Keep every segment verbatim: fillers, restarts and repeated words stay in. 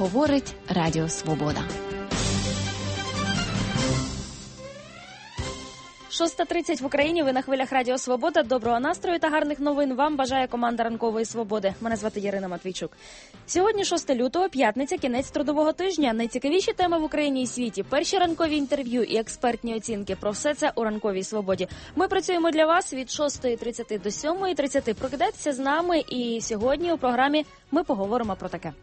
Говорить Радіо Свобода. шоста тридцять в Україні, ви на хвилях Радіо Свобода. Доброго настрою та гарних новин вам бажає команда Ранкової Свободи. Мене звати Ірина Матвійчук. Сьогодні шосте лютого, п'ятниця, кінець трудового тижня. Найцікавіші теми в Україні і світі, перші ранкові інтерв'ю і експертні оцінки. Про все це у Ранковій Свободі. Ми працюємо для вас від шостої тридцять до сьомої тридцять. Прокидайтеся з нами, і сьогодні у програмі ми поговоримо про таке.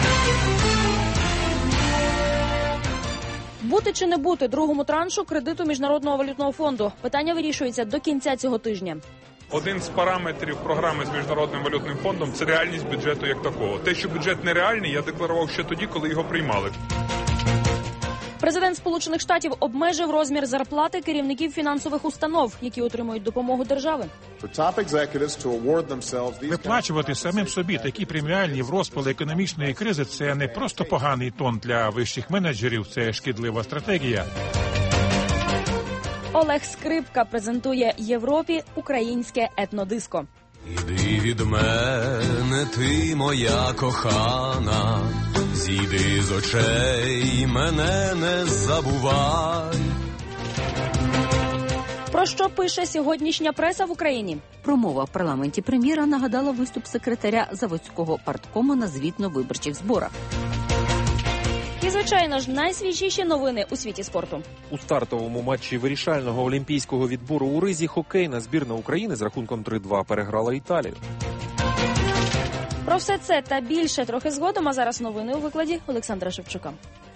Бути чи не бути другому траншу кредиту Міжнародного валютного фонду? Питання вирішується до кінця цього тижня. Один з параметрів програми з Міжнародним валютним фондом – це реальність бюджету як такого. Те, що бюджет нереальний, я декларував ще тоді, коли його приймали. Президент Сполучених Штатів обмежив розмір зарплати керівників фінансових установ, які отримують допомогу держави. Виплачувати самим собі такі преміальні в розпалі економічної кризи – це не просто поганий тон для вищих менеджерів, це шкідлива стратегія. Олег Скрипка презентує Європі українське етнодиско. Іди від мене, ти моя кохана, зійди з очей, мене не забувай. Про що пише сьогоднішня преса в Україні? Промова в парламенті прем'єра нагадала виступ секретаря Заводського парткому на звітно-виборчих зборах. І, звичайно ж, найсвіжіші новини у світі спорту. У стартовому матчі вирішального олімпійського відбору у ризі хокейна збірна України з рахунком три-два переграла Італію. Про все це та більше трохи згодом, а зараз новини у викладі Олександра Шевчука.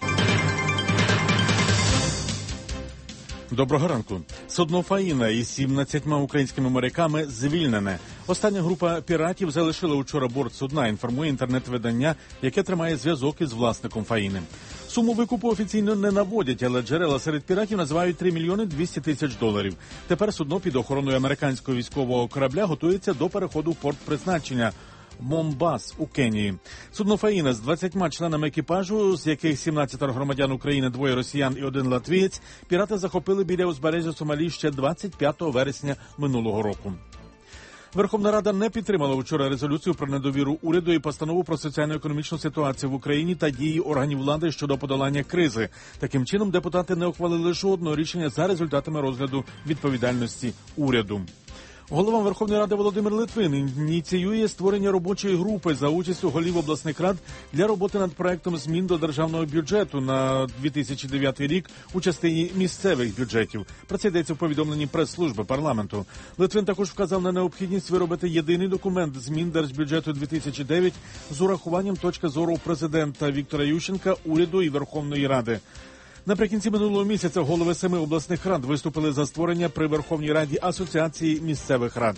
Доброго ранку. Судно «Фаїна» із сімнадцятьма українськими моряками звільнене. Остання група піратів залишила учора борт судна, інформує інтернет-видання, яке тримає зв'язок із власником «Фаїни». Суму викупу офіційно не наводять, але джерела серед піратів називають три мільйони двісті тисяч доларів. Тепер судно під охороною американського військового корабля готується до переходу в порт призначення – Момбас у Кенії. Судно «Фаїна» з двадцятьма членами екіпажу, з яких сімнадцять громадян України, двоє росіян і один латвієць, пірати захопили біля узбережжя Сомалі ще двадцять п'ятого вересня минулого року. Верховна Рада не підтримала вчора резолюцію про недовіру уряду і постанову про соціально-економічну ситуацію в Україні та дії органів влади щодо подолання кризи. Таким чином, депутати не ухвалили жодного рішення за результатами розгляду відповідальності уряду. Голова Верховної Ради Володимир Литвин ініціює створення робочої групи за участю голів обласних рад для роботи над проектом змін до державного бюджету на дві тисячі дев'ятий рік у частині місцевих бюджетів. Про це йдеться в повідомленні прес-служби парламенту. Литвин також вказав на необхідність виробити єдиний документ змін держбюджету дві тисячі дев'ять з урахуванням точки зору президента Віктора Ющенка, уряду і Верховної Ради. Наприкінці минулого місяця голови семи обласних рад виступили за створення при Верховній Раді Асоціації місцевих рад.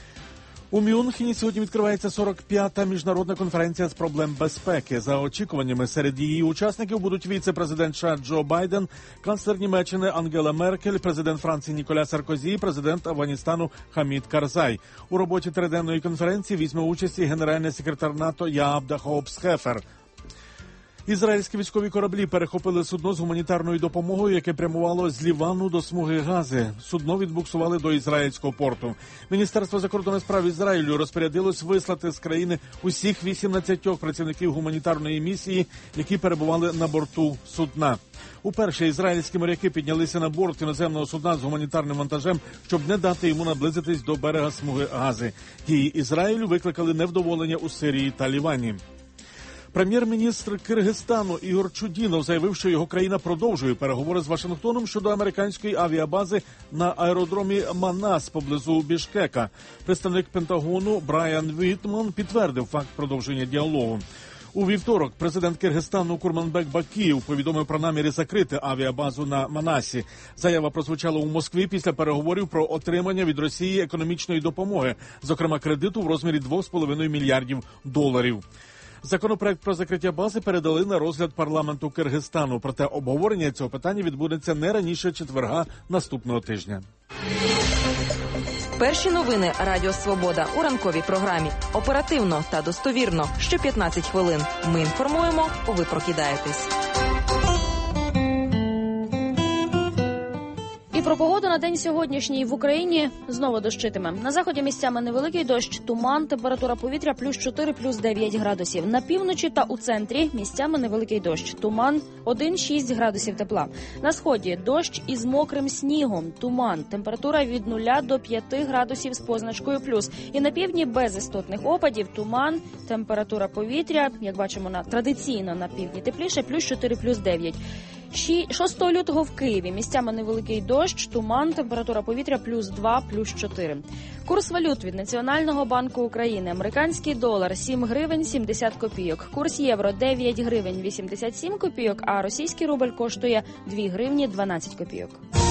У Мюнхені сьогодні відкривається сорок п'ята міжнародна конференція з проблем безпеки. За очікуваннями, серед її учасників будуть віце-президент США Джо Байден, канцлер Німеччини Ангела Меркель, президент Франції Ніколя Саркозі і президент Афганістану Хамід Карзай. У роботі триденної конференції візьме участь і генеральний секретар НАТО Яабда Хоупс-Хефер. Ізраїльські військові кораблі перехопили судно з гуманітарною допомогою, яке прямувало з Лівану до смуги Гази. Судно відбуксували до ізраїльського порту. Міністерство закордонних справ Ізраїлю розпорядилось вислати з країни усіх вісімнадцять працівників гуманітарної місії, які перебували на борту судна. Уперше ізраїльські моряки піднялися на борт іноземного судна з гуманітарним вантажем, щоб не дати йому наблизитись до берега смуги Гази. Дії Ізраїлю викликали невдоволення у Сирії та Лівані. Прем'єр-міністр Киргизстану Ігор Чудінов заявив, що його країна продовжує переговори з Вашингтоном щодо американської авіабази на аеродромі Манас поблизу Бішкека. Представник Пентагону Брайан Вітман підтвердив факт продовження діалогу. У вівторок президент Киргизстану Курманбек Бакієв повідомив про наміри закрити авіабазу на Манасі. Заява прозвучала у Москві після переговорів про отримання від Росії економічної допомоги, зокрема кредиту в розмірі двох з половиною мільярдів доларів. Законопроект про закриття бази передали на розгляд парламенту Киргизстану, проте обговорення цього питання відбудеться не раніше четверга наступного тижня. Перші новини Радіо Свобода у ранковій програмі. Оперативно та достовірно. Що п'ятнадцять хвилин. Ми інформуємо, ви прокидаєтесь. про погоду на день сьогоднішній в Україні знову дощитиме. На заході місцями невеликий дощ, туман, температура повітря плюс чотири, плюс дев'ять градусів. На півночі та у центрі місцями невеликий дощ, туман, один-шість градусів тепла. На сході дощ із мокрим снігом, туман, температура від нуля до п'яти градусів з позначкою плюс. І на півдні без істотних опадів, туман, температура повітря, як бачимо, на традиційно на півдні тепліше, плюс чотири, плюс дев'ять. шостого лютого в Києві місцями невеликий дощ, туман, температура повітря плюс два, плюс чотири. Курс валют від Національного банку України. Американський долар сім гривень сімдесят копійок. Курс євро дев'ять гривень вісімдесят сім копійок, а російський рубль коштує дві гривні дванадцять копійок.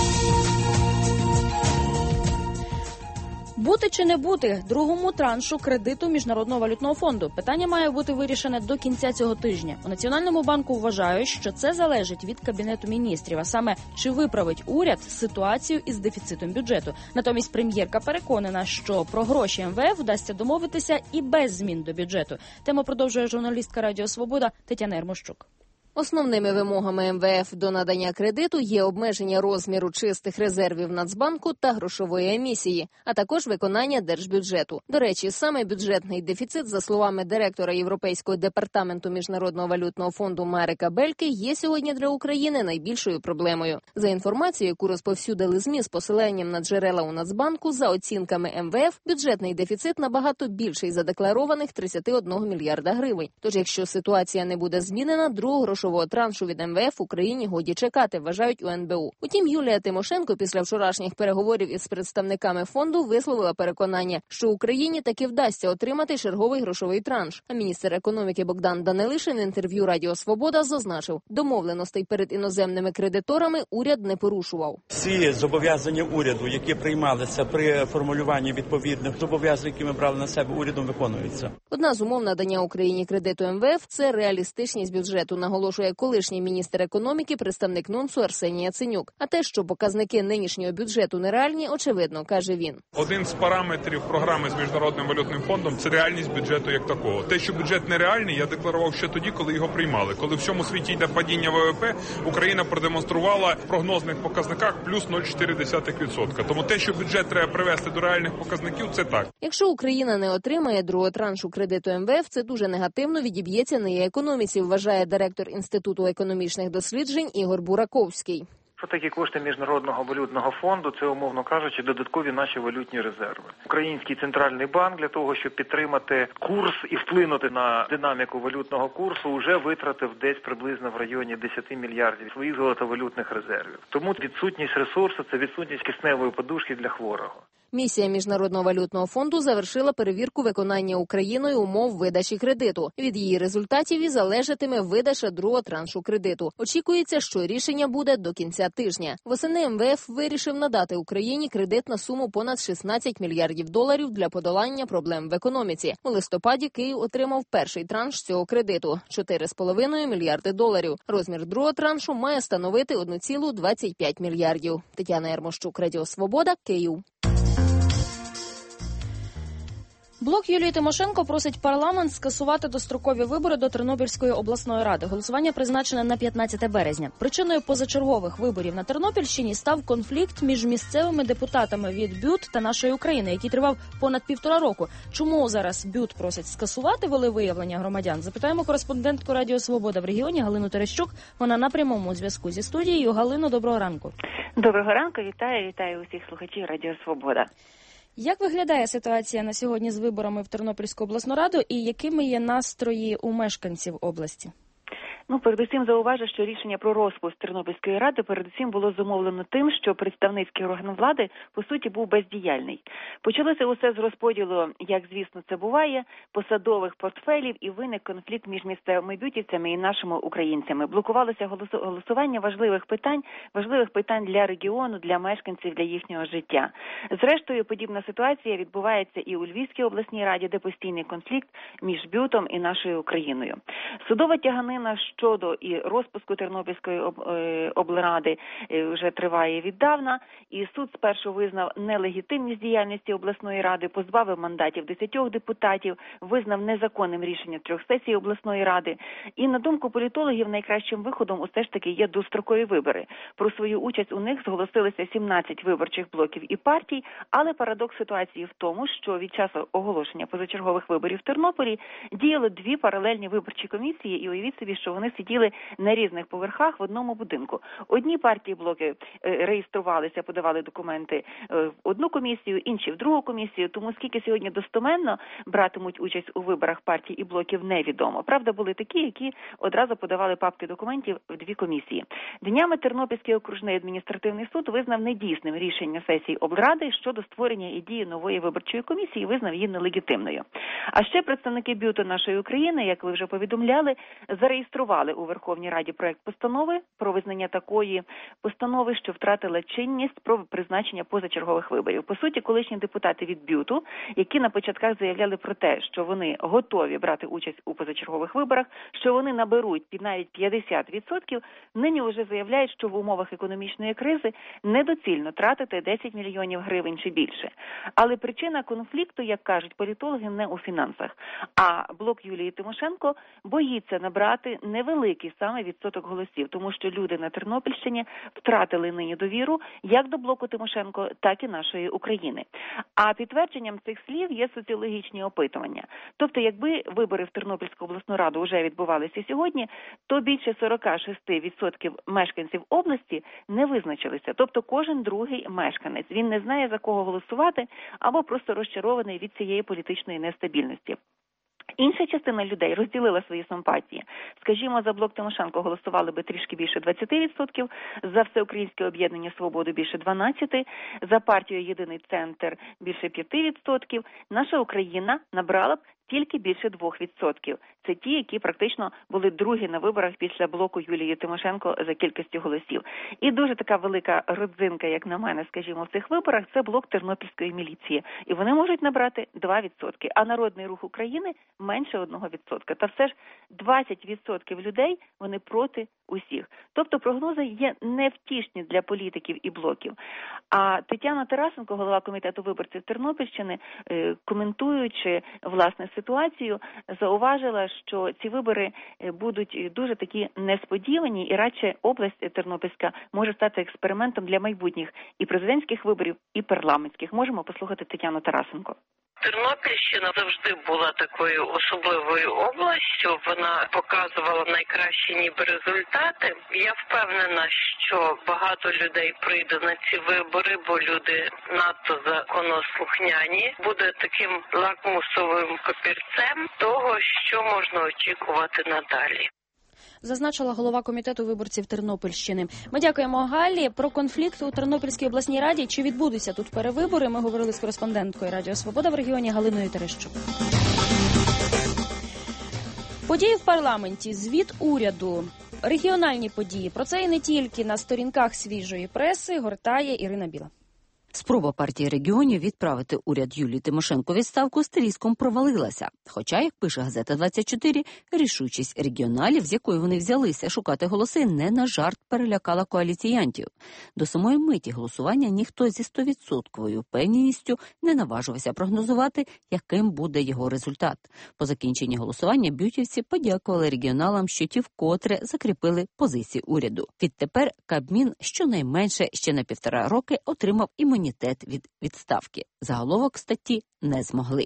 Бути чи не бути другому траншу кредиту Міжнародного валютного фонду? Питання має бути вирішене до кінця цього тижня. У Національному банку вважають, що це залежить від Кабінету міністрів, а саме, чи виправить уряд ситуацію із дефіцитом бюджету. Натомість прем'єрка переконана, що про гроші ем ве еф вдасться домовитися і без змін до бюджету. Тему продовжує журналістка Радіо Свобода Тетяна Ермощук. Основними вимогами ем ве еф до надання кредиту є обмеження розміру чистих резервів Нацбанку та грошової емісії, а також виконання держбюджету. До речі, саме бюджетний дефіцит, за словами директора Європейського департаменту Міжнародного валютного фонду Марека Бельки, є сьогодні для України найбільшою проблемою. За інформацією, яку розповсюдили ЗМІ з посиланням на джерела у Нацбанку, за оцінками ем ве еф, бюджетний дефіцит набагато більший задекларованих тридцять один мільярда гривень. Тож, якщо ситуація не буде змінена, другого грошового траншу від ем ве еф Україні годі чекати, вважають у ен бе у. Утім, Юлія Тимошенко після вчорашніх переговорів із представниками фонду висловила переконання, що Україні таки вдасться отримати черговий грошовий транш. А міністр економіки Богдан Данилишин в інтерв'ю Радіо Свобода зазначив, домовленостей перед іноземними кредиторами уряд не порушував. Всі зобов'язання уряду, які приймалися при формулюванні відповідних зобов'язань, які ми брали на себе урядом, виконуються. Одна з умов надання Україні кредиту ем ве еф – це реалістичність бюджету, наголошує колишній міністр економіки, представник НУНСу Арсеній Яценюк. А те, що показники нинішнього бюджету нереальні, очевидно, каже він. Один з параметрів програми з Міжнародним валютним фондом – це реальність бюджету як такого. Те, що бюджет нереальний, я декларував ще тоді, коли його приймали. Коли в всьому світі йде падіння ве ве пе, Україна продемонструвала в прогнозних показниках плюс нуль цілих чотири десятих відсотка. Тому те, що бюджет треба привести до реальних показників, це так. Якщо Україна не отримає другого траншу кредиту ем ве еф, це дуже негативно відіб'ється на її економіці, вважає директор Інституту економічних досліджень Ігор Бураковський. Що такі кошти Міжнародного валютного фонду? Це, умовно кажучи, додаткові наші валютні резерви. Український центральний банк для того, щоб підтримати курс і вплинути на динаміку валютного курсу, вже витратив десь приблизно в районі десять мільярдів своїх золотовалютних резервів. Тому відсутність ресурсу – це відсутність кисневої подушки для хворого. Місія Міжнародного валютного фонду завершила перевірку виконання Україною умов видачі кредиту. Від її результатів і залежатиме видача другого траншу кредиту. Очікується, що рішення буде до кінця тижня. Восени ем ве еф вирішив надати Україні кредит на суму понад шістнадцять мільярдів доларів для подолання проблем в економіці. У листопаді Київ отримав перший транш цього кредиту – чотири цілих п'ять десятих мільярди доларів. Розмір другого траншу має становити один цілих двадцять п'ять мільярдів. Тетяна Ермощук, Радіо Свобода, Київ. Блок Юлії Тимошенко просить парламент скасувати дострокові вибори до Тернопільської обласної ради. Голосування призначене на п'ятнадцяте березня. Причиною позачергових виборів на Тернопільщині став конфлікт між місцевими депутатами від БЮТ та Нашої України, який тривав понад півтора року. Чому зараз БЮТ просить скасувати волевиявлення громадян? Запитаємо кореспондентку Радіо Свобода в регіоні Галину Терещук. Вона на прямому зв'язку зі студією. Галино, доброго ранку. Доброго ранку, вітаю, вітаю усіх слухачів Радіо Свобода. Як виглядає ситуація на сьогодні з виборами в Тернопільську обласну раду і якими є настрої у мешканців області? Ну, передусім зауважу, що рішення про розпуск Тернопільської ради передусім було зумовлено тим, що представницький орган влади, по суті, був бездіяльний. Почалося усе з розподілу, як, звісно, це буває, посадових портфелів і виник конфлікт між місцевими бютівцями і нашими українцями. Блокувалося голосування важливих питань, важливих питань для регіону, для мешканців, для їхнього життя. Зрештою, подібна ситуація відбувається і у Львівській обласній раді, де постійний конфлікт між бютом і нашою Україною. Судова тяганина щодо і розпуску Тернопільської облради вже триває віддавна, і суд спершу визнав нелегітимність діяльності обласної ради, позбавив мандатів десятьох депутатів, визнав незаконним рішення трьох сесій обласної ради. І на думку політологів, найкращим виходом усе ж таки є дострокові вибори. Про свою участь у них зголосилися сімнадцять виборчих блоків і партій, але парадокс ситуації в тому, що від часу оголошення позачергових виборів в Тернополі діяли дві паралельні виборчі комісії, і уявіть собі, що вони сиділи на різних поверхах в одному будинку. Одні партії блоки реєструвалися, подавали документи в одну комісію, інші в другу комісію, тому скільки сьогодні достоменно братимуть участь у виборах партій і блоків, невідомо. Правда, були такі, які одразу подавали папки документів в дві комісії. Днями Тернопільський окружний адміністративний суд визнав недійсним рішення сесії облради щодо створення і дії нової виборчої комісії, визнав її нелегітимною. А ще представники б'юту нашої України, як ви вже повідомляли, зареєстрували у Верховній Раді проект постанови про визнання такої постанови, що втратила чинність, про призначення позачергових виборів. По суті, колишні депутати від б'юту, які на початках заявляли про те, що вони готові брати участь у позачергових виборах, що вони наберуть під навіть п'ятдесят відсотків, нині вже заявляють, що в умовах економічної кризи недоцільно тратити десять мільйонів гривень чи більше. Але причина конфлікту, як кажуть політологи, не у фінансах. А блок Юлії Тимошенко боїться набрати невеликий саме відсоток голосів, тому що люди на Тернопільщині втратили нині довіру як до блоку Тимошенко, так і нашої України. А підтвердженням цих слів є соціологічні опитування. Тобто, якби вибори в Тернопільську обласну раду вже відбувалися сьогодні, то більше сорок шість відсотків мешканців області не визначилися. Тобто кожен другий мешканець. Він не знає, за кого голосувати, або просто розчарований від цієї політичної нестабільності. Інша частина людей розділила свої симпатії. Скажімо, за блок Тимошенко голосували би трішки більше двадцять відсотків, за Всеукраїнське об'єднання «Свободу» більше дванадцять відсотків, за партію «Єдиний центр» більше п'ять відсотків. Наша Україна набрала б тільки більше двох відсотків. Це ті, які практично були другі на виборах після блоку Юлії Тимошенко за кількістю голосів. І дуже така велика родзинка, як на мене, скажімо, в цих виборах, це блок Тернопільської міліції. І вони можуть набрати два відсотки. А Народний рух України менше одного відсотка. Та все ж двадцять відсотків людей, вони проти усіх. Тобто прогнози є невтішні для політиків і блоків. А Тетяна Тарасенко, голова комітету виборців Тернопільщини, коментуючи, власне, ситуацію, зауважила, що ці вибори будуть дуже такі несподівані, і радше область Тернопільська може стати експериментом для майбутніх і президентських виборів, і парламентських. Можемо послухати Тетяну Тарасенко. Тернопільщина завжди була такою особливою областю, вона показувала найкращі ніби результати. Я впевнена, що багато людей прийде на ці вибори, бо люди надто законослухняні. Буде таким лакмусовим папірцем того, що можна очікувати надалі. Зазначила голова комітету виборців Тернопільщини. Ми дякуємо Галлі. Про конфлікт у Тернопільській обласній раді. Чи відбудуться тут перевибори? Ми говорили з кореспонденткою Радіо Свобода в регіоні Галиною Терещук. Події в парламенті, звіт уряду, регіональні події. Про це і не тільки на сторінках свіжої преси гортає Ірина Біла. Спроба партії регіонів відправити уряд Юлії Тимошенко у відставку з тріском провалилася. Хоча, як пише газета двадцять чотири, рішучість регіоналів, з якої вони взялися шукати голоси, не на жарт перелякала коаліціянтів. До самої миті голосування ніхто зі стовідсотковою впевненістю не наважувався прогнозувати, яким буде його результат. По закінченні голосування б'ютівці подякували регіоналам, що ті вкотре закріпили позиції уряду. Відтепер Кабмін щонайменше ще на півтора роки отримав імунітет від відставки. Заголовок статті не змогли.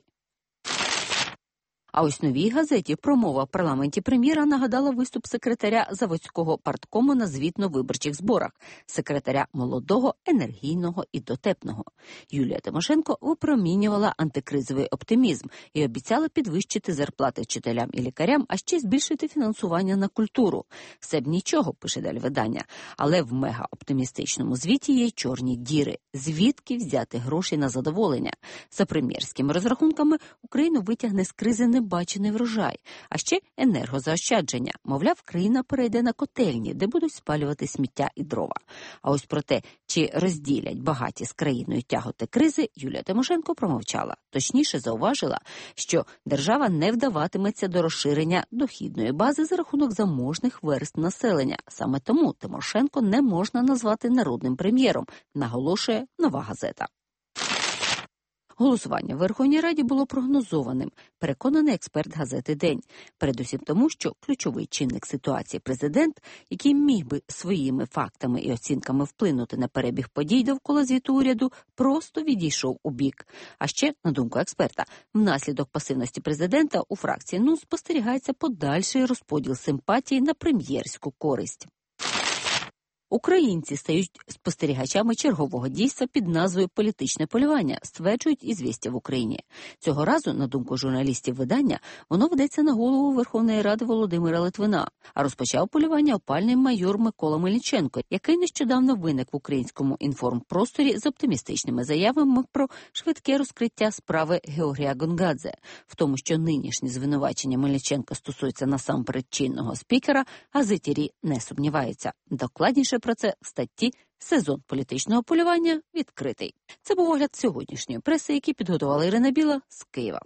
А ось новій газеті промова в парламенті прем'єра нагадала виступ секретаря Заводського парткому на звітно-виборчих зборах, секретаря молодого, енергійного і дотепного. Юлія Тимошенко випромінювала антикризовий оптимізм і обіцяла підвищити зарплати вчителям і лікарям, а ще збільшити фінансування на культуру. Все б нічого, пише далі видання, але в мегаоптимістичному звіті є чорні діри. Звідки взяти гроші на задоволення? За прем'єрськими розрахунками, Україну витягне з кризи не небачений врожай, а ще енергозаощадження. Мовляв, країна перейде на котельні, де будуть спалювати сміття і дрова. А ось про те, чи розділять багаті з країною тяготи кризи, Юлія Тимошенко промовчала. Точніше, зауважила, що держава не вдаватиметься до розширення дохідної бази за рахунок заможних верств населення. Саме тому Тимошенко не можна назвати народним прем'єром, наголошує «Нова газета». Голосування в Верховній Раді було прогнозованим, переконаний експерт газети «День». Передусім тому, що ключовий чинник ситуації президент, який міг би своїми фактами і оцінками вплинути на перебіг подій довкола звіту уряду, просто відійшов у бік. А ще, на думку експерта, внаслідок пасивності президента у фракції НУ спостерігається подальший розподіл симпатій на прем'єрську користь. Українці стають спостерігачами чергового дійства під назвою «Політичне полювання», стверджують «Ізвістя» в Україні. Цього разу, на думку журналістів видання, воно ведеться на голову Верховної Ради Володимира Литвина. А розпочав полювання опальний майор Микола Мельниченко, який нещодавно виник в українському інформпросторі з оптимістичними заявами про швидке розкриття справи Георгія Гонгадзе. В тому, що нинішні звинувачення Мельниченка стосуються насамперед чинного спікера, газетярі не сумніваються. Докладніше про це в статті «Сезон політичного полювання відкритий». Це був огляд сьогоднішньої преси, який підготувала Ірина Біла з Києва.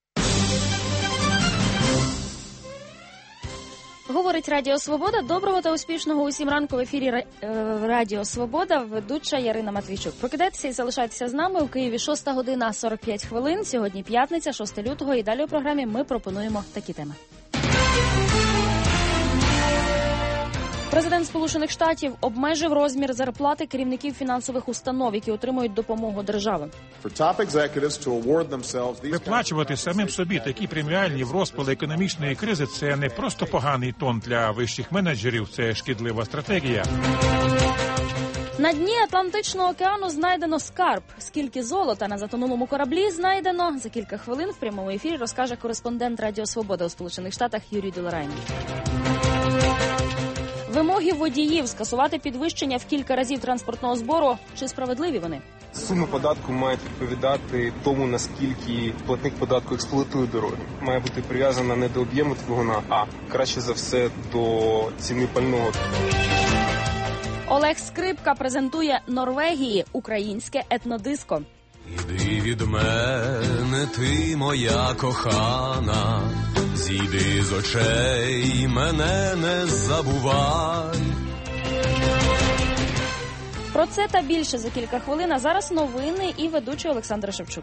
Говорить Радіо Свобода. Доброго та успішного усім ранку в ефірі Радіо Свобода. Ведуча Ярина Матвійчук. Прокидайтеся і залишайтеся з нами. У Києві шоста година сорок п'ять хвилин. Сьогодні п'ятниця, шостого лютого. І далі у програмі ми пропонуємо такі теми. Президент Сполучених Штатів обмежив розмір зарплати керівників фінансових установ, які отримують допомогу держави. Виплачувати самим собі такі преміальні в розпалі економічної кризи – це не просто поганий тон для вищих менеджерів, це шкідлива стратегія. На дні Атлантичного океану знайдено скарб. Скільки золота на затонулому кораблі знайдено? За кілька хвилин в прямому ефірі розкаже кореспондент Радіо Свобода у Сполучених Штатах Юрій Доларайний. Вимоги водіїв скасувати підвищення в кілька разів транспортного збору. Чи справедливі вони? Суми податку мають відповідати тому, наскільки платник податку експлуатує дороги. Має бути прив'язана не до об'єму двигуна, а краще за все до ціни пального. Олег Скрипка презентує Норвегії українське етнодиско. Іди від мене, ти моя кохана, зійди з очей, мене не забувай. Про це та більше за кілька хвилин, а зараз новини і ведучий Олександр Шевчук.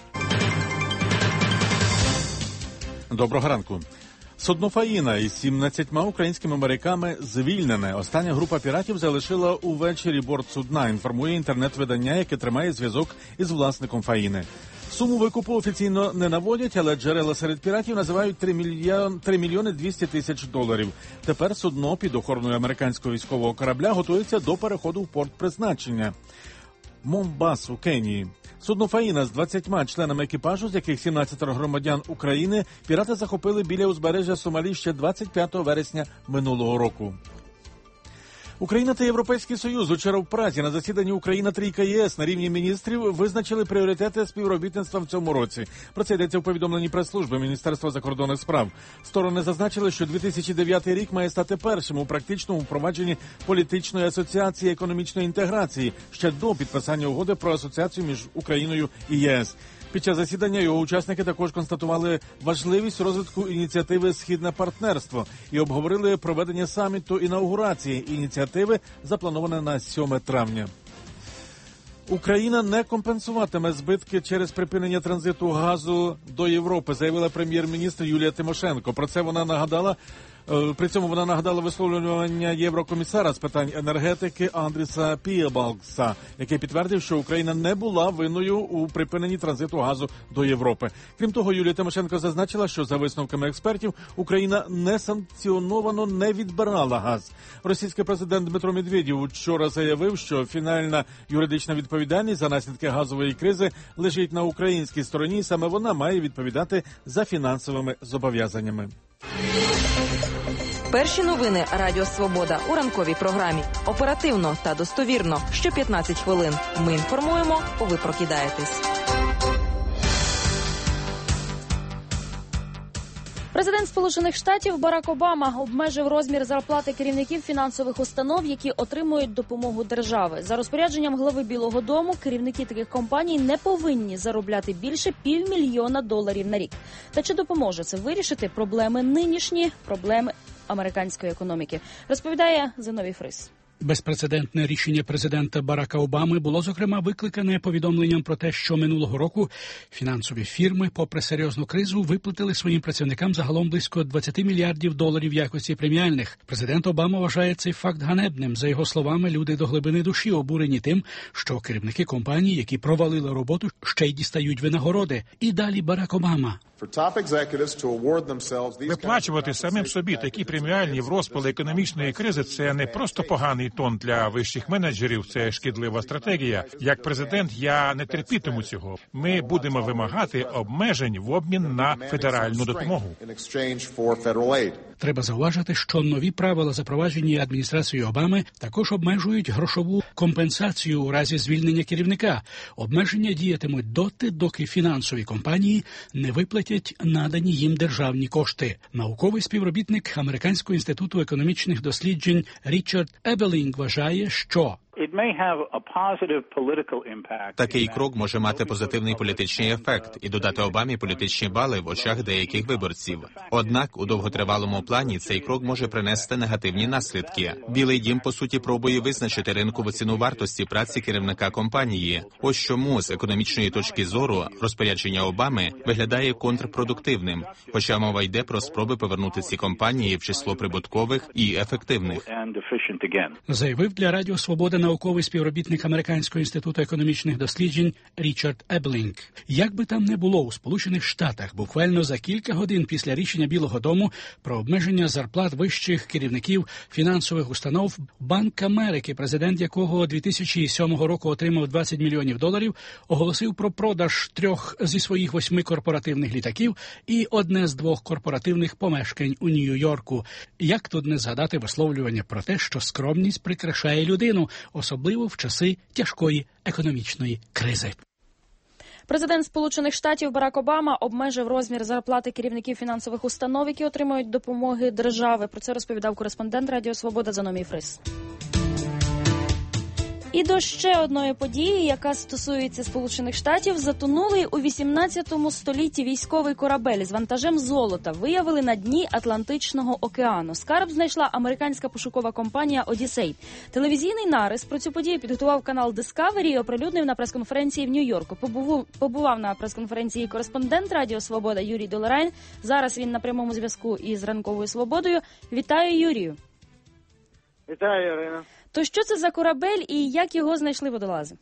Доброго ранку. Судно «Фаїна» із сімнадцятьма українськими моряками звільнене. Остання група піратів залишила увечері борт судна, інформує інтернет-видання, яке тримає зв'язок із власником «Фаїни». Суму викупу офіційно не наводять, але джерела серед піратів називають три мільйони двісті тисяч доларів. Тепер судно під охороною американського військового корабля готується до переходу в порт призначення – Момбас у Кенії. Судно «Фаїна» з двадцятьма членами екіпажу, з яких сімнадцять громадян України, пірати захопили біля узбережжя Сомалі ще двадцять п'ятого вересня минулого року. Україна та Європейський Союз учора в Празі на засіданні Україна-трійка ЄС на рівні міністрів визначили пріоритети співробітництва в цьому році. Про це йдеться в повідомленні прес-служби Міністерства закордонних справ. Сторони зазначили, що дві тисячі дев'ятий рік має стати першим у практичному впровадженні політичної асоціації економічної інтеграції ще до підписання угоди про асоціацію між Україною і ЄС. Під час засідання його учасники також констатували важливість розвитку ініціативи «Східне партнерство» і обговорили проведення саміту інаугурації ініціативи, заплановане на сьоме травня. Україна не компенсуватиме збитки через припинення транзиту газу до Європи, заявила прем'єр-міністр Юлія Тимошенко. Про це вона нагадала При цьому вона нагадала висловлювання єврокомісара з питань енергетики Андріса Пієбалкса, який підтвердив, що Україна не була винною у припиненні транзиту газу до Європи. Крім того, Юлія Тимошенко зазначила, що за висновками експертів Україна несанкціоновано не відбирала газ. Російський президент Дмитро Медведєв вчора заявив, що фінальна юридична відповідальність за наслідки газової кризи лежить на українській стороні, і саме вона має відповідати за фінансовими зобов'язаннями. Перші новини Радіо Свобода у ранковій програмі. Оперативно та достовірно. Що п'ятнадцять хвилин. Ми інформуємо, ви прокидаєтесь. Президент Сполучених Штатів Барак Обама обмежив розмір зарплати керівників фінансових установ, які отримують допомогу держави. За розпорядженням глави Білого дому, керівники таких компаній не повинні заробляти більше півмільйона доларів на рік. Та чи допоможе це вирішити проблеми нинішні, проблеми американської економіки? Розповідає Зиновій Фрис. Безпрецедентне рішення президента Барака Обами було, зокрема, викликане повідомленням про те, що минулого року фінансові фірми, попри серйозну кризу, виплатили своїм працівникам загалом близько двадцять мільярдів доларів в якості преміальних. Президент Обама вважає цей факт ганебним. За його словами, люди до глибини душі обурені тим, що керівники компаній, які провалили роботу, ще й дістають винагороди. І далі Барак Обама. Виплачувати самим собі такі преміальні в розпалі економічної кризи – це не просто поганий тон для вищих менеджерів, це шкідлива стратегія. Як президент я не терпітиму цього. Ми будемо вимагати обмежень в обмін на федеральну допомогу. Треба зауважити, що нові правила, запроваджені адміністрацією Обами, також обмежують грошову компенсацію у разі звільнення керівника. Обмеження діятимуть доти, доки фінансові компанії не виплатять надані їм державні кошти. Науковий співробітник Американського інституту економічних досліджень Річард Ебелінг вважає, що такий крок може мати позитивний політичний ефект і додати Обамі політичні бали в очах деяких виборців. Однак у довготривалому плані цей крок може принести негативні наслідки. Білий дім, по суті, пробує визначити ринкову ціну вартості праці керівника компанії. Ось чому з економічної точки зору розпорядження Обами виглядає контрпродуктивним, хоча мова йде про спроби повернути ці компанії в число прибуткових і ефективних. Заявив для Радіо Свобода науковий співробітник Американського інституту економічних досліджень Річард Ебелінг. Як би там не було, у Сполучених Штатах буквально за кілька годин після рішення Білого дому про обмеження зарплат вищих керівників фінансових установ, Банк Америки, президент якого дві тисячі сьомого року отримав двадцять мільйонів доларів, оголосив про продаж трьох зі своїх восьми корпоративних літаків і одне з двох корпоративних помешкань у Нью-Йорку. Як тут не згадати висловлювання про те, що скромність прикрашає людину, особливо в часи тяжкої економічної кризи. Президент Сполучених Штатів Барак Обама обмежив розмір зарплати керівників фінансових установ, які отримують допомоги держави. Про це розповідав кореспондент Радіо Свобода Зиновій Фрис. І до ще одної події, яка стосується Сполучених Штатів, затонулий у вісімнадцятому столітті військовий корабель з вантажем золота виявили на дні Атлантичного океану. Скарб знайшла американська пошукова компанія «Одіссей». Телевізійний нарис про цю подію підготував канал Discovery і оприлюднив на прес-конференції в Нью-Йорку. Побував, побував на прес-конференції кореспондент Радіо Свобода Юрій Долорайн. Зараз він на прямому зв'язку із Ранковою Свободою. Вітаю, Юрію. Вітаю, Ірина. То що це за корабель і як його знайшли водолази?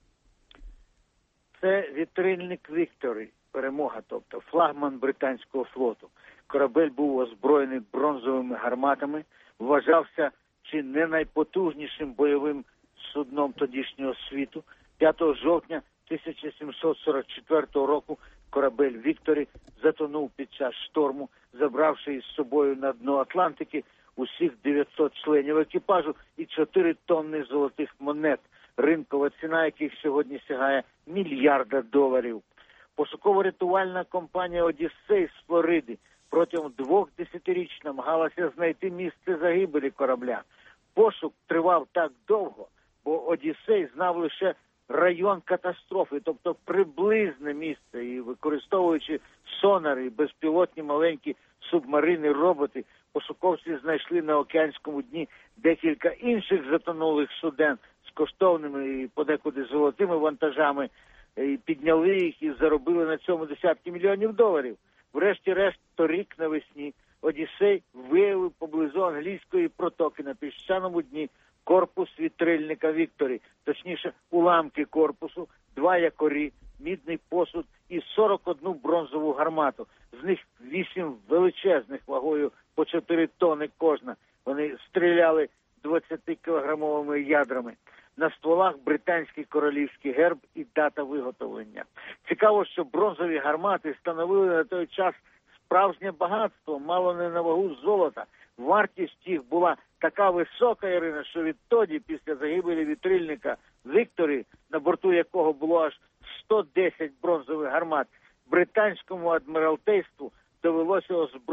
Це вітрильник «Вікторі», перемога, тобто флагман британського флоту. Корабель був озброєний бронзовими гарматами, вважався чи не найпотужнішим бойовим судном тодішнього світу. п'ятого жовтня тисяча сімсот сорок четвертого року корабель «Вікторі» затонув під час шторму, забравши із собою на дно Атлантики усіх дев'ятсот членів екіпажу і чотири тонни золотих монет, ринкова ціна яких сьогодні сягає мільярда доларів. Пошуково-рятувальна компанія «Одіссей» з Флориди протягом двох десятиріч намагалася знайти місце загибелі корабля. Пошук тривав так довго, бо «Одіссей» знав лише район катастрофи, тобто приблизне місце, і використовуючи сонари і безпілотні маленькі субмарини, роботи, пошуковці знайшли на океанському дні декілька інших затонулих суден з коштовними і подекуди золотими вантажами, і підняли їх і заробили на цьому десятки мільйонів доларів. Врешті-решт, торік навесні «Одіссей» виявив поблизу англійської протоки на піщаному дні корпус вітрильника «Вікторі», точніше уламки корпусу, два якорі, мідний посуд і сорок одну бронзову гармату. З них вісім величезних вагою по чотири тони кожна. Вони стріляли двадцятикілограмовими ядрами. На стволах британський королівський герб і дата виготовлення. Цікаво, що бронзові гармати становили на той час справжнє багатство, мало не на вагу золота. Вартість їх була така висока, Ірина, що відтоді, після загибелі вітрильника «Вікторі», на борту якого було аж сто десять бронзових гармат, британському адміралтейству довелося озброювати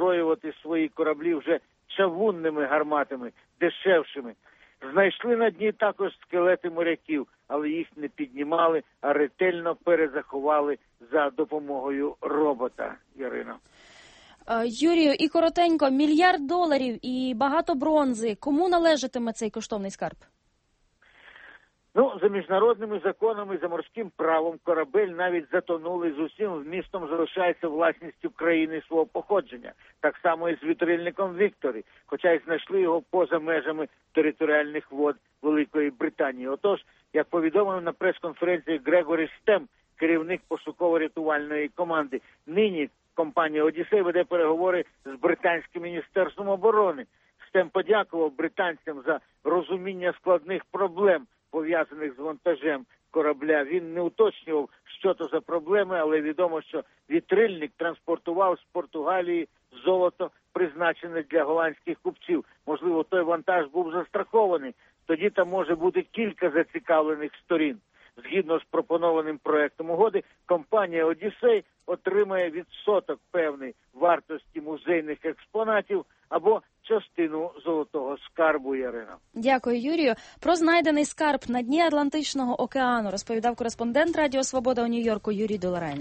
озброювати свої кораблі вже чавунними гарматами, дешевшими. Знайшли на дні також скелети моряків, але їх не піднімали, а ретельно перезаховали за допомогою робота, Ярино. Юрію, і коротенько, мільярд доларів і багато бронзи. Кому належатиме цей коштовний скарб? Ну, за міжнародними законами, за морським правом, корабель навіть затонулий з усім вмістом залишається власністю країни свого походження. Так само і з вітрильником Вікторі, хоча й знайшли його поза межами територіальних вод Великої Британії. Отож, як повідомив на прес-конференції Грегорі Стем, керівник пошуково-рятувальної команди, нині компанія «Одіссей» веде переговори з британським міністерством оборони. Стем подякував британцям за розуміння складних проблем, пов'язаних з вантажем корабля. Він не уточнював, що то за проблеми, але відомо, що вітрильник транспортував з Португалії золото, призначене для голландських купців. Можливо, той вантаж був застрахований. Тоді там може бути кілька зацікавлених сторін. Згідно з пропонованим проектом угоди, компанія «Одіссей» отримає відсоток певний вартості музейних експонатів або частину золотого скарбу, Ярина. Дякую, Юрію. Про знайдений скарб на дні Атлантичного океану розповідав кореспондент Радіо Свобода у Нью-Йорку Юрій Доларайн.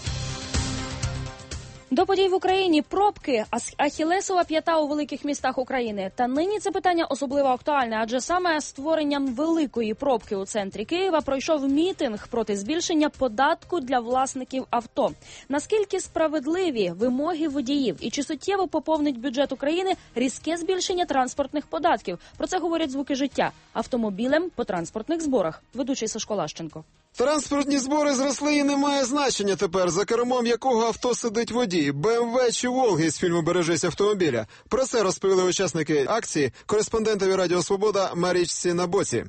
До подій в Україні пробки, ахілесова п'ята у великих містах України. Та нині це питання особливо актуальне, адже саме створенням великої пробки у центрі Києва пройшов мітинг проти збільшення податку для власників авто. Наскільки справедливі вимоги водіїв і чи суттєво поповнить бюджет України різке збільшення транспортних податків? Про це говорять звуки життя. Автомобілем по транспортних зборах. Ведучий Сашко Лащенко. Транспортні збори зросли і немає значення тепер, за кермом якого авто сидить водій. Бе Ем Ве чи Волги з фільму «Бережись автомобіля». Про це розповіли учасники акції кореспондентові Радіо Свобода Марічці Набоці.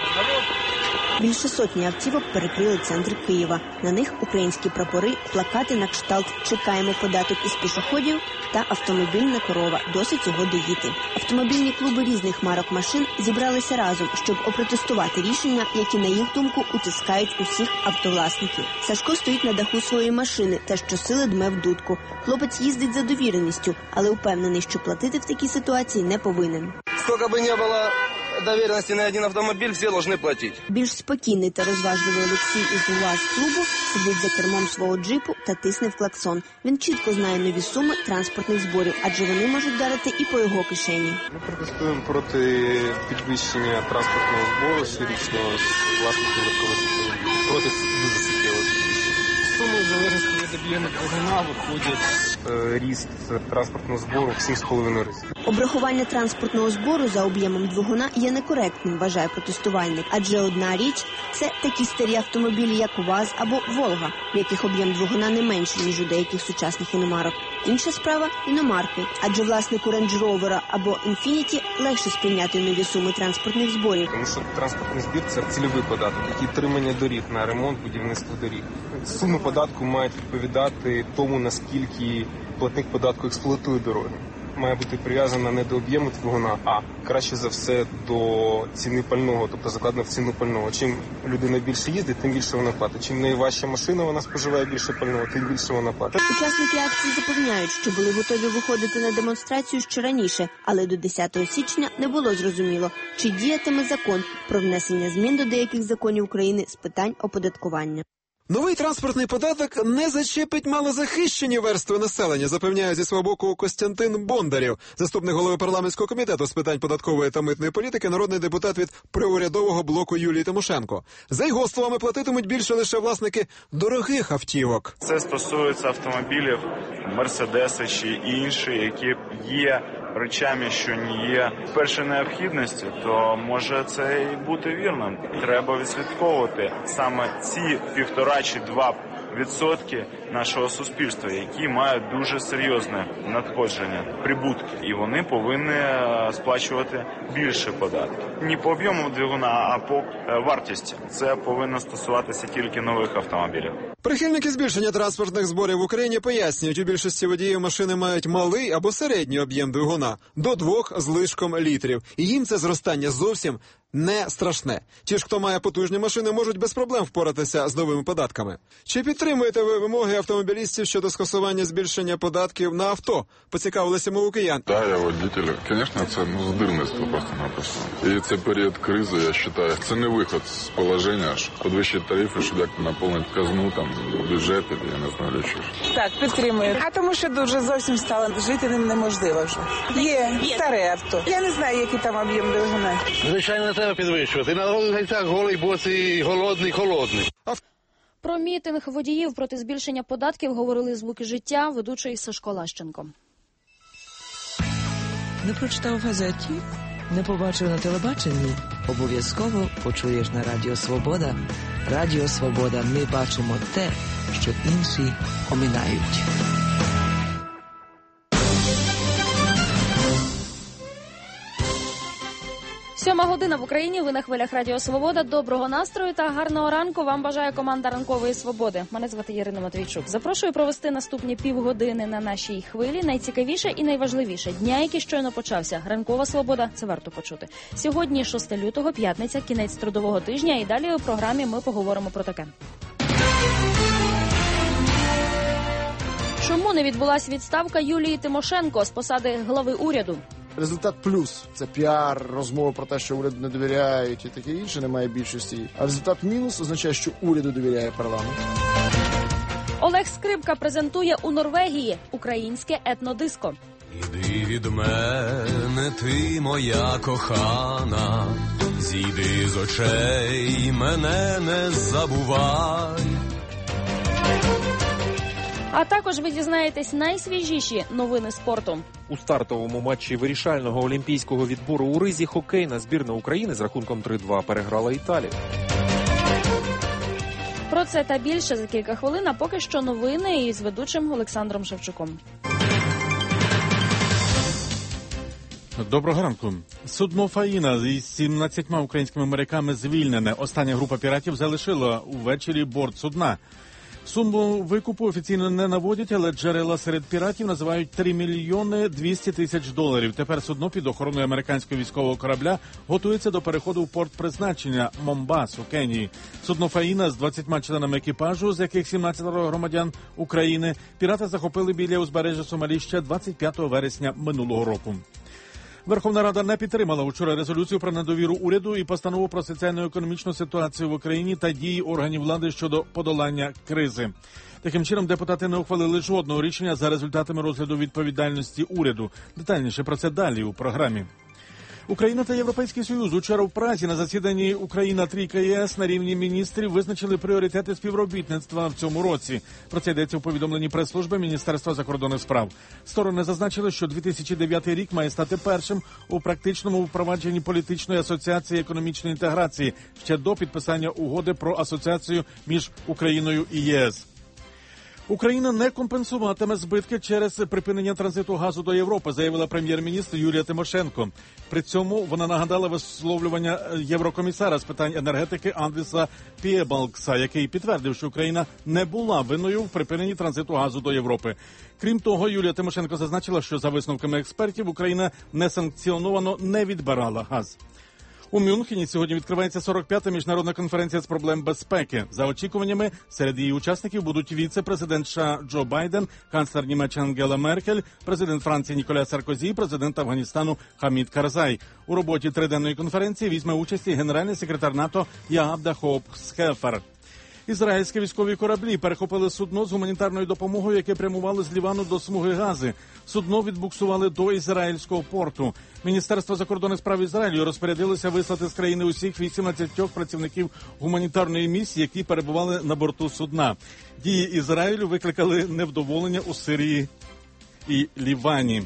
Більше сотні автівок перекрили центр Києва. На них українські прапори, плакати на кшталт «Чекаємо податок із пішоходів» та «Автомобільна корова. Досить його доїти». Автомобільні клуби різних марок машин зібралися разом, щоб опротестувати рішення, які, на їх думку, утискають усіх автовласників. Сашко стоїть на даху своєї машини та щосили дме в дудку. Хлопець їздить за довіреністю, але упевнений, що платити в такій ситуації не повинен. Скільки б не було довіреності на один автомобіль, всі повинні платити. Більш спокійний та розважливий Олексій із УАЗ-клубу сидить за кермом свого джипу та тисне в клаксон. Він чітко знає нові суми транспортних зборів, адже вони можуть вдарити і по його кишені. Ми протестуємо проти підвищення транспортного збору щорічного з власників легкових автомобілів. Проти дуже суттєвого підвищення. Суми в залежності від об'єму двигуна виходить е, ріст транспортного збору в сім з половиною разів. Обрахування транспортного збору за об'ємом двигуна є некоректним, вважає протестувальник. Адже одна річ – це такі старі автомобілі, як УАЗ або Волга, в яких об'єм двигуна не менший, ніж у деяких сучасних іномарок. Інша справа – іномарки. Адже власнику Range Rover або Infiniti легше сприйняти нові суми транспортних зборів. Тому що транспортний збір – це цільовий податок, який утримання доріг на ремонт, будівництво доріг. Суми податку мають відповідати тому, наскільки платник податку експлуатує дороги. Має бути прив'язана не до об'єму двигуна, а краще за все до ціни пального, тобто закладена в ціну пального. Чим людина більше їздить, тим більше вона платить. Чим найважча машина, вона споживає більше пального, тим більше вона платить. Учасники акції запевняють, що були готові виходити на демонстрацію ще раніше, але до десятого січня не було зрозуміло, чи діятиме закон про внесення змін до деяких законів України з питань оподаткування. Новий транспортний податок не зачепить малозахищені верстви населення, запевняє зі свого боку Костянтин Бондарєв, заступник голови парламентського комітету з питань податкової та митної політики, народний депутат від приурядового блоку Юлії Тимошенко. За його словами, платитимуть більше лише власники дорогих автівок. Це стосується автомобілів, Мерседеси чи інші, які є речами, що не є першої необхідності, то може це і бути вірним. Треба відслідковувати саме ці півтора чи два відсотки нашого суспільства, які мають дуже серйозне надходження, прибутки, і вони повинні сплачувати більше податків. Не по об'єму двигуна, а по вартості. Це повинно стосуватися тільки нових автомобілів. Прихильники збільшення транспортних зборів в Україні пояснюють, у більшості водіїв машини мають малий або середній об'єм двигуна – до двох з лишком літрів. І їм це зростання зовсім не страшне. Ті ж, хто має потужні машини, можуть без проблем впоратися з новими податками. Чи підтримуєте ви вимоги автомобілістів щодо скасування збільшення податків на авто? Поцікавилися ми у киян. Так, я водитель. Звісно, це ну, здирництво просто-напросто. І це період кризи, я вважаю, це не виход з положення, щоб підвищити тарифи, щоб як наповнити казну, там, бюджет, я не знаю, що ж. Так, підтримую. А тому що дуже зовсім стало жити ним неможливо вже. Є, Є старе авто. Я не знаю, який там об'єм двигуна. Звичайно, не треба підвищувати. На гайцях голий, босий, голодний, холодний. Про мітинг водіїв проти збільшення податків говорили «Звуки життя», ведучий Сашко Лащенко. Не прочитав в газеті? Не побачив на телебаченні? Обов'язково почуєш на Радіо Свобода. Радіо Свобода. Ми бачимо те, що інші оминають. Сьома година в Україні, ви на хвилях Радіо Свобода. Доброго настрою та гарного ранку вам бажає команда Ранкової Свободи. Мене звати Ірина Матвійчук. Запрошую провести наступні півгодини на нашій хвилі. Найцікавіше і найважливіше дня, який щойно почався. Ранкова Свобода – це варто почути. Сьогодні шосте лютого, п'ятниця, кінець трудового тижня. І далі у програмі ми поговоримо про таке. Чому не відбулась відставка Юлії Тимошенко з посади глави уряду? Результат плюс – це піар, розмова про те, що уряду не довіряють і таке інше, немає більшості. А результат мінус означає, що уряду довіряє парламент. Олег Скрипка презентує у Норвегії українське етнодиско. Іди від мене, ти моя кохана, зійди з очей, мене не забувай. А також ви дізнаєтесь найсвіжіші новини спорту. У стартовому матчі вирішального олімпійського відбору у ризі хокейна збірна України з рахунком три-два переграла Італію. Про це та більше за кілька хвилин, а поки що новини із ведучим Олександром Шевчуком. Доброго ранку. Судно «Фаїна» із сімнадцятьма українськими моряками звільнене. Остання група піратів залишила увечері борт судна. Суму викупу офіційно не наводять, але джерела серед піратів називають три мільйони двісті тисяч доларів. Тепер судно під охороною американського військового корабля готується до переходу в порт призначення Момбас у Кенії. Судно «Фаїна» з двадцятьма членами екіпажу, з яких сімнадцять громадян України, пірати захопили біля узбережжя Сомалі ще двадцять п'ятого вересня минулого року. Верховна Рада не підтримала вчора резолюцію про недовіру уряду і постанову про соціально-економічну ситуацію в Україні та дії органів влади щодо подолання кризи. Таким чином, депутати не ухвалили жодного рішення за результатами розгляду відповідальності уряду. Детальніше про це далі у програмі. Україна та Європейський Союз учора в Празі на засіданні Україна-трійка ЄС на рівні міністрів визначили пріоритети співробітництва в цьому році. Про це йдеться у повідомленні прес-служби Міністерства закордонних справ. Сторони зазначили, що дві тисячі дев'ятий рік має стати першим у практичному впровадженні політичної асоціації економічної інтеграції ще до підписання угоди про асоціацію між Україною і ЄС. Україна не компенсуватиме збитки через припинення транзиту газу до Європи, заявила прем'єр-міністр Юлія Тимошенко. При цьому вона нагадала висловлювання єврокомісара з питань енергетики Андріса Пієбалкса, який підтвердив, що Україна не була винною в припиненні транзиту газу до Європи. Крім того, Юлія Тимошенко зазначила, що за висновками експертів Україна несанкціоновано не відбирала газ. У Мюнхені сьогодні відкривається сорок п'ята міжнародна конференція з проблем безпеки. За очікуваннями, серед її учасників будуть віце-президент США Джо Байден, канцлер Німеччини Ангела Меркель, президент Франції Ніколя Саркозі, президент Афганістану Хамід Карзай. У роботі триденної конференції візьме участь і генеральний секретар НАТО Яабда Хоп-Схефер. Ізраїльські військові кораблі перехопили судно з гуманітарною допомогою, яке прямувало з Лівану до смуги Гази. Судно відбуксували до ізраїльського порту. Міністерство закордонних справ Ізраїлю розпорядилося вислати з країни усіх вісімнадцять працівників гуманітарної місії, які перебували на борту судна. Дії Ізраїлю викликали невдоволення у Сирії і Лівані.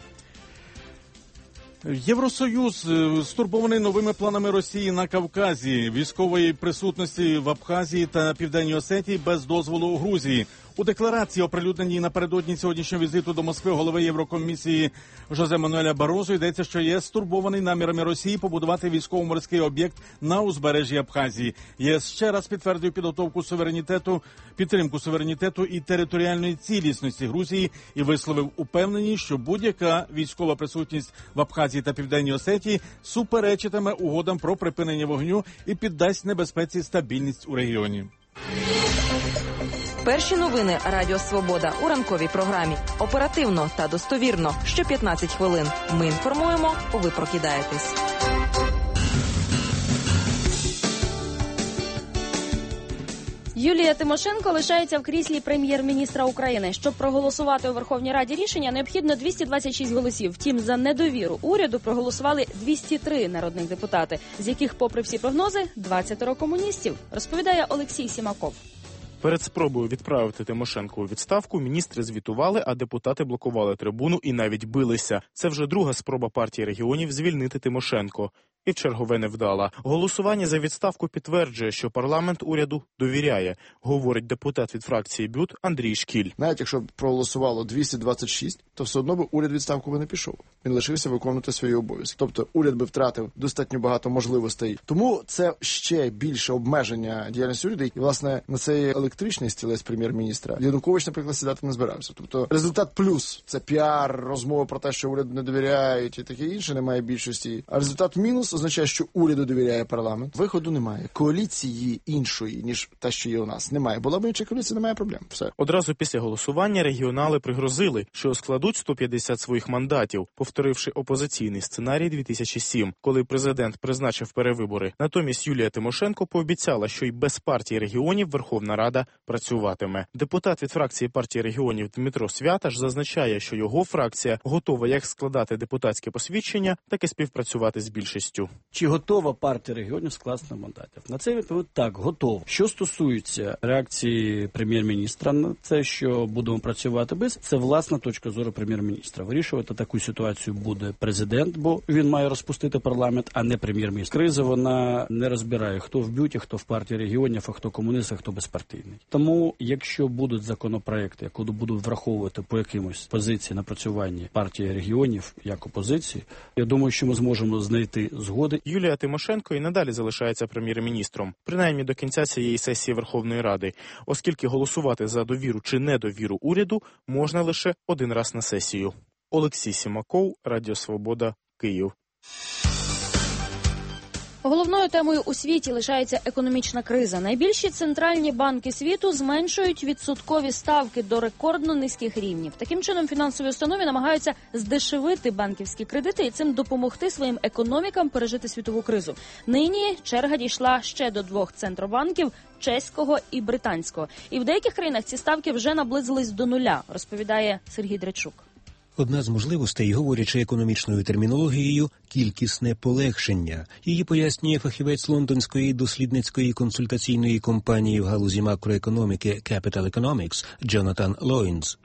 Євросоюз стурбований новими планами Росії на Кавказі, військової присутності в Абхазії та Південній Осетії без дозволу у Грузії. У декларації, оприлюдненій напередодні сьогоднішнього візиту до Москви голови Єврокомісії Жозе Мануеля Барозо, йдеться, що ЄС стурбований намірами Росії побудувати військово-морський об'єкт на узбережжі Абхазії. ЄС ще раз підтвердив підготовку суверенітету, підтримку суверенітету і територіальної цілісності Грузії і висловив упевненість, що будь-яка військова присутність в Абхазії та Південній Осетії суперечитиме угодам про припинення вогню і піддасть небезпеці стабільність у регіоні. Перші новини Радіо Свобода у ранковій програмі. Оперативно та достовірно. Що п'ятнадцять хвилин. Ми інформуємо, ви прокидаєтесь. Юлія Тимошенко лишається в кріслі прем'єр-міністра України. Щоб проголосувати у Верховній Раді рішення, необхідно двісті двадцять шість голосів. Втім, за недовіру уряду проголосували двісті три народних депутати, з яких, попри всі прогнози, двадцять комуністів, розповідає Олексій Сімаков. Перед спробою відправити Тимошенко у відставку міністри звітували, а депутати блокували трибуну і навіть билися. Це вже друга спроба партії регіонів звільнити Тимошенко. І в чергове не вдала. Голосування за відставку підтверджує, що парламент уряду довіряє, говорить депутат від фракції БЮТ Андрій Шкіль. Навіть якщо б проголосувало двісті двадцять шість, то все одно б уряд відставку би не пішов. Він лишився виконувати свої обов'язки. Тобто уряд би втратив достатньо багато можливостей. Тому це ще більше обмеження діяльності уряду. І, власне, на цей електричний стілець прем'єр-міністра Янукович, наприклад, сідати не збирався. Тобто результат плюс – це піар, розмови про те, що уряду не довіряють і таке інше, немає більшості. А результат мінус означає, що уряду довіряє парламент. Виходу немає. Коаліції іншої, ніж та, що є у нас, немає. Була б інша коаліція, немає проблем. Все. Одразу після голосування регіонали пригрозили, що складуть сто п'ятдесят своїх мандатів, повторивши опозиційний сценарій дві тисячі сьомого, коли президент призначив перевибори. Натомість Юлія Тимошенко пообіцяла, що й без партії регіонів Верховна Рада працюватиме. Депутат від фракції партії регіонів Дмитро Святаш зазначає, що його фракція готова як складати депутатське посвідчення, так і співпрацювати з більшістю. Чи готова партія регіонів скласти мандатів? На це відповідь так, готова. Що стосується реакції прем'єр-міністра на це, що будемо працювати без, це власна точка зору прем'єр-міністра. Вирішувати таку ситуацію буде президент, бо він має розпустити парламент, а не прем'єр-міністр. Криза, вона не розбирає, хто в бюті, хто в партії регіонів, а хто комуніст, а хто безпартійний. Тому, якщо будуть законопроекти, які будуть враховувати по якимось позиції напрацювання партії регіонів як опозиції, я думаю, що ми зможемо знайти згоди. Юлія Тимошенко і надалі залишається прем'єр-міністром, принаймні до кінця цієї сесії Верховної Ради, оскільки голосувати за довіру чи недовіру уряду можна лише один раз на сесію. Олексій Сімаков, Радіо Свобода, Київ. Головною темою у світі лишається економічна криза. Найбільші центральні банки світу зменшують відсоткові ставки до рекордно низьких рівнів. Таким чином, фінансові установи намагаються здешевити банківські кредити і цим допомогти своїм економікам пережити світову кризу. Нині черга дійшла ще до двох центробанків – чеського і британського. І в деяких країнах ці ставки вже наблизились до нуля, розповідає Сергій Дречук. Одна з можливостей, говорячи економічною термінологією, кількісне полегшення. Її пояснює фахівець лондонської дослідницької консультаційної компанії в галузі макроекономіки Capital Economics Джонатан Лойнс.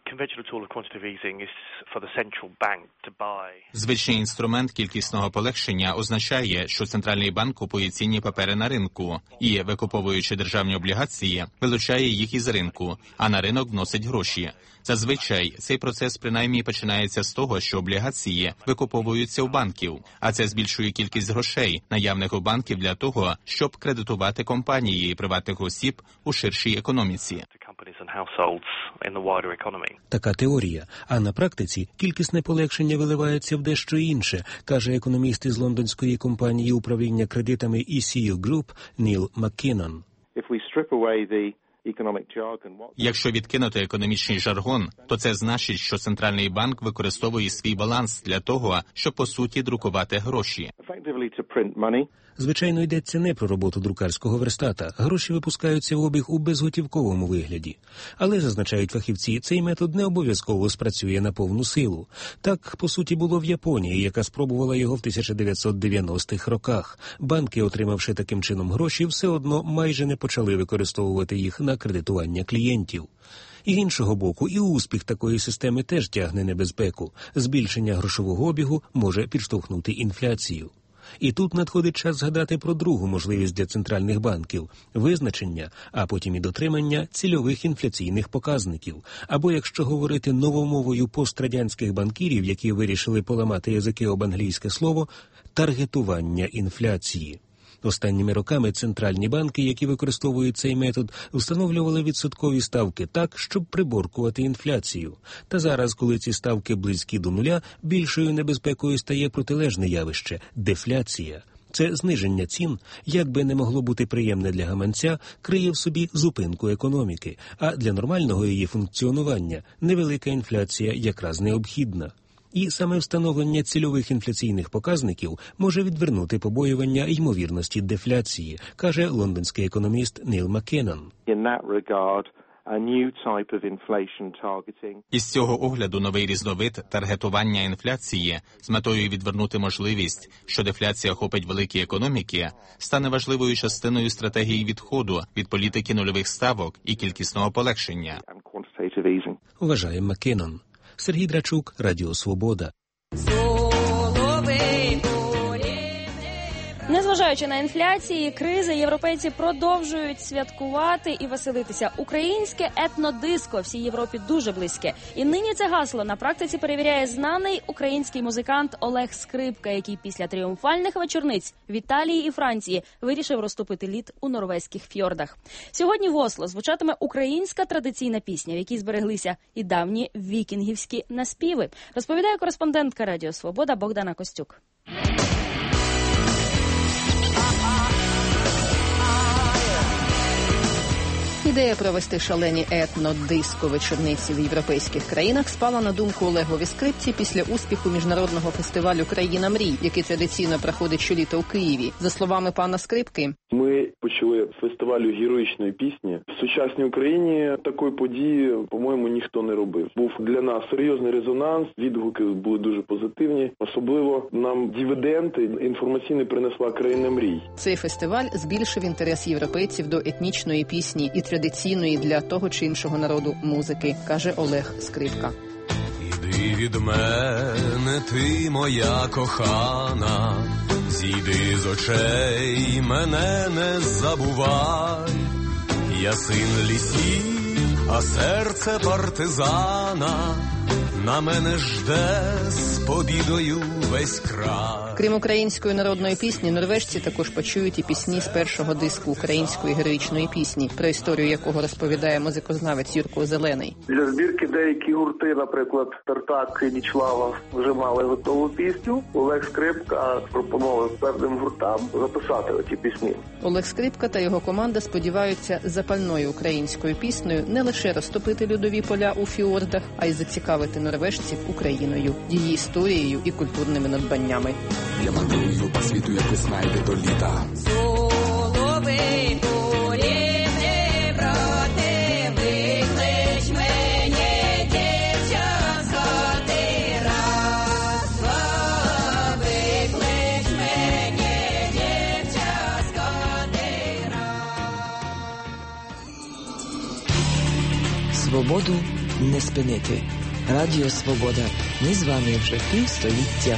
Звичний інструмент кількісного полегшення означає, що центральний банк купує цінні папери на ринку і, викуповуючи державні облігації, вилучає їх із ринку, а на ринок вносить гроші. Зазвичай цей процес принаймні починається з того, що облігації викуповуються у банків, а це збільшує кількість грошей, наявних у банків для того, щоб кредитувати компанії і приватних осіб у ширшій економіці. Така теорія. А на практиці кількісне полегшення виливається в дещо інше, каже економіст із лондонської компанії управління кредитами і сі ю Group Ніл Маккінон. Якщо відкинути економічний жаргон, то це значить, що центральний банк використовує свій баланс для того, щоб по суті друкувати гроші. Звичайно, йдеться не про роботу друкарського верстата. Гроші випускаються в обіг у безготівковому вигляді. Але, зазначають фахівці, цей метод не обов'язково спрацює на повну силу. Так, по суті, було в Японії, яка спробувала його в тисяча дев'ятсот дев'яностих роках. Банки, отримавши таким чином гроші, все одно майже не почали використовувати їх на кредитування клієнтів. І іншого боку, і успіх такої системи теж тягне небезпеку. Збільшення грошового обігу може підштовхнути інфляцію. І тут надходить час згадати про другу можливість для центральних банків – визначення, а потім і дотримання цільових інфляційних показників. Або, якщо говорити новомовою пострадянських банкірів, які вирішили поламати язики об англійське слово – таргетування інфляції. Останніми роками центральні банки, які використовують цей метод, встановлювали відсоткові ставки так, щоб приборкувати інфляцію. Та зараз, коли ці ставки близькі до нуля, більшою небезпекою стає протилежне явище – дефляція. Це зниження цін, як би не могло бути приємне для гаманця, криє в собі зупинку економіки, а для нормального її функціонування невелика інфляція якраз необхідна. І саме встановлення цільових інфляційних показників може відвернути побоювання ймовірності дефляції, каже лондонський економіст Ніл Маккенон. Із цього огляду новий різновид таргетування інфляції з метою відвернути можливість, що дефляція охопить великі економіки, стане важливою частиною стратегії відходу від політики нульових ставок і кількісного полегшення. Вважає Маккенон. Сергій Драчук, Радіо Свобода. Незважаючи на інфляції, кризи, європейці продовжують святкувати і веселитися. Українське етнодиско всій Європі дуже близьке. І нині це гасло на практиці перевіряє знаний український музикант Олег Скрипка, який після тріумфальних вечорниць в Італії і Франції вирішив розтопити лід у норвезьких фьордах. Сьогодні в Осло звучатиме українська традиційна пісня, в якій збереглися і давні вікінгівські наспіви. Розповідає кореспондентка Радіо Свобода Богдана Костюк. Ідея провести шалені етно-диско-вечорниці в європейських країнах спала на думку Олегові Скрипці після успіху міжнародного фестивалю «Країна мрій», який традиційно проходить щоліта у Києві. За словами пана Скрипки, ми почали фестивалю героїчної пісні. В сучасній Україні такої події, по-моєму, ніхто не робив. Був для нас серйозний резонанс, відгуки були дуже позитивні. Особливо нам дивіденди інформаційні принесла «Країна мрій». Цей фестиваль збільшив інтерес європейців до етнічної пісні і традиційної для того чи іншого народу музики, каже Олег Скрипка. Іди від мене, ти моя кохана, зійди з очей, мене не забувай. Я син лісів, а серце партизана, на мене жде з побідою весь край. Крім української народної пісні, норвежці також почують і пісні з першого диску української героїчної пісні, про історію якого розповідає музикознавець Юрко Зелений. Для збірки деякі гурти, наприклад, Тартак і Нічлава, вже мали готову пісню. Олег Скрипка пропонував певним гуртам записати оті пісні. Олег Скрипка та його команда сподіваються запальною українською піснею не лише розтопити льодові поля у фіордах, а й зацікавити норвежців Україною, її історією і культурними надбаннями. Я мандрую по світу, як весна йде до літа. Соловей поліне, брате, виклич мене, дівча з хати, раз, два, виклич мене, дівча з хати, раз. Свободу не спинити. Радіо Свобода. Ми з вами вже півстоліття.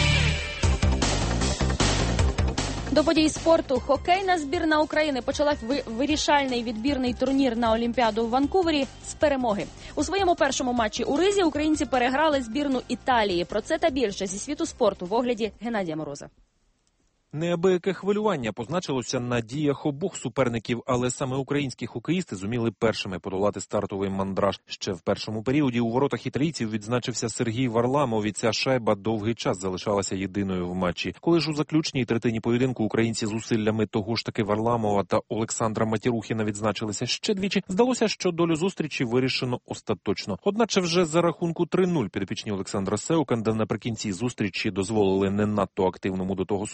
До подій спорту. Хокейна збірна України почала вирішальний відбірний турнір на Олімпіаду в Ванкувері з перемоги. У своєму першому матчі у Ризі українці переграли збірну Італії. Про це та більше зі світу спорту в огляді Геннадія Мороза. Неабияке хвилювання позначилося на діях обох суперників, але саме українські хокеїсти зуміли першими подолати стартовий мандраж. Ще в першому періоді у воротах італійців відзначився Сергій Варламов, і ця шайба довгий час залишалася єдиною в матчі. Коли ж у заключній третині поєдинку українці зусиллями того ж таки Варламова та Олександра Матірухіна відзначилися ще двічі, здалося, що долю зустрічі вирішено остаточно. Одначе вже за рахунку три нуль підопічні Олександра Сеуканда наприкінці зустрічі дозволили не надто активному до того суперникові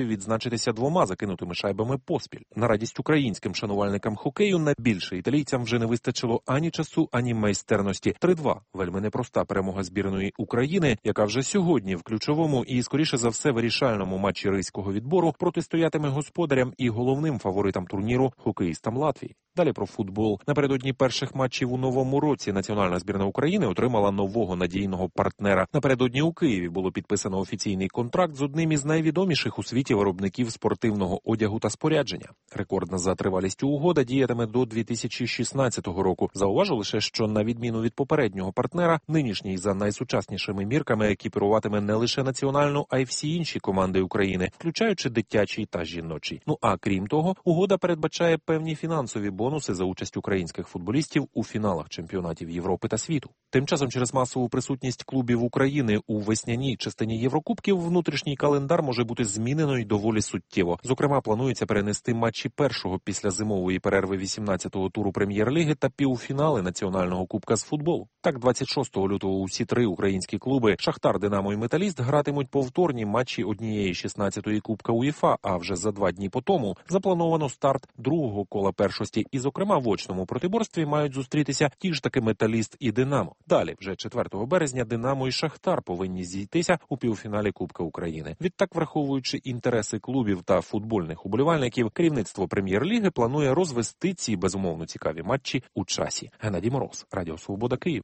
готові відзначитися двома закинутими шайбами поспіль. На радість українським шанувальникам хокею на більше італійцям вже не вистачило ані часу, ані майстерності. три-два – вельми непроста перемога збірної України, яка вже сьогодні в ключовому і, скоріше за все, вирішальному матчі ризького відбору протистоятиме господарям і головним фаворитам турніру – хокеїстам Латвії. Далі про футбол. Напередодні перших матчів у новому році національна збірна України отримала нового надійного партнера. Напередодні у Києві було підписано офіційний контракт з одним із найвідоміших у світі виробників спортивного одягу та спорядження. Рекордна за тривалістю угода діятиме до дві тисячі шістнадцятого року. Зауважу лише, що на відміну від попереднього партнера, нинішній за найсучаснішими мірками екіпіруватиме не лише національну, а й всі інші команди України, включаючи дитячий та жіночий. Ну а крім того, угода передбачає певні фінансові бонуси за участь українських футболістів у фіналах чемпіонатів Європи та світу. Тим часом через масову присутність клубів України у весняній частині Єврокубків внутрішній календар може бути змінено й доволі суттєво. Зокрема, планується перенести матчі першого після зимової перерви вісімнадцятого туру Прем'єр-ліги та півфінали національного кубка з футболу. Так, двадцять шостого лютого усі три українські клуби «Шахтар», «Динамо» і «Металіст» гратимуть повторні матчі однієї шістнадцятої кубка УЄФА, а вже за два дні по тому заплановано старт другого кола першості. І, зокрема, в очному протиборстві мають зустрітися ті ж таки «Металіст» і «Динамо». Далі, вже четвертого березня, «Динамо» і «Шахтар» повинні зійтися у півфіналі Кубка України. Відтак, враховуючи інтереси клубів та футбольних уболівальників, керівництво Прем'єр-ліги планує розвести ці безумовно цікаві матчі у часі. Геннадій Мороз, Радіо Свобода, Київ.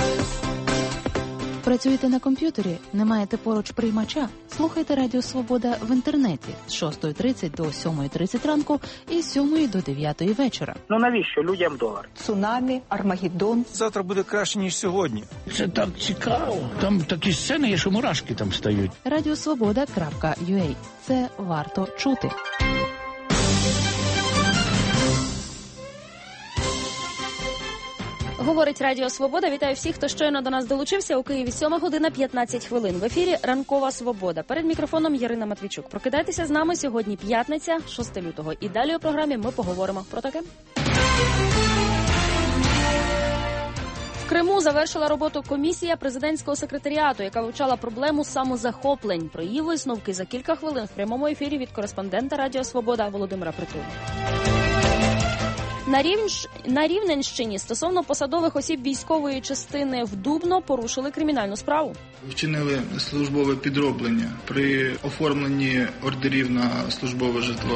Працюєте на комп'ютері? Не маєте поруч приймача? Слухайте Радіо Свобода в інтернеті з шостої тридцять до сьомої тридцять ранку і з сьомої до дев'ятої вечора. Ну навіщо людям долар? Цунамі, Армагеддон. Завтра буде краще, ніж сьогодні. Це так цікаво. Там такі сцени є, що мурашки там стають. радіосвобода крапка ю а. Це варто чути. Говорить Радіо Свобода. Вітаю всіх, хто щойно до нас долучився. У Києві сьома година п'ятнадцять хвилин. В ефірі «Ранкова Свобода». Перед мікрофоном Ярина Матвійчук. Прокидайтеся з нами сьогодні п'ятниця, шостого лютого. І далі у програмі ми поговоримо про таке. В Криму завершила роботу комісія президентського секретаріату, яка вивчала проблему самозахоплень. Про її висновки за кілька хвилин в прямому ефірі від кореспондента Радіо Свобода Володимира Притули. На, Рівнш... на Рівненщині стосовно посадових осіб військової частини в Дубно порушили кримінальну справу. Вчинили службове підроблення при оформленні ордерів на службове житло.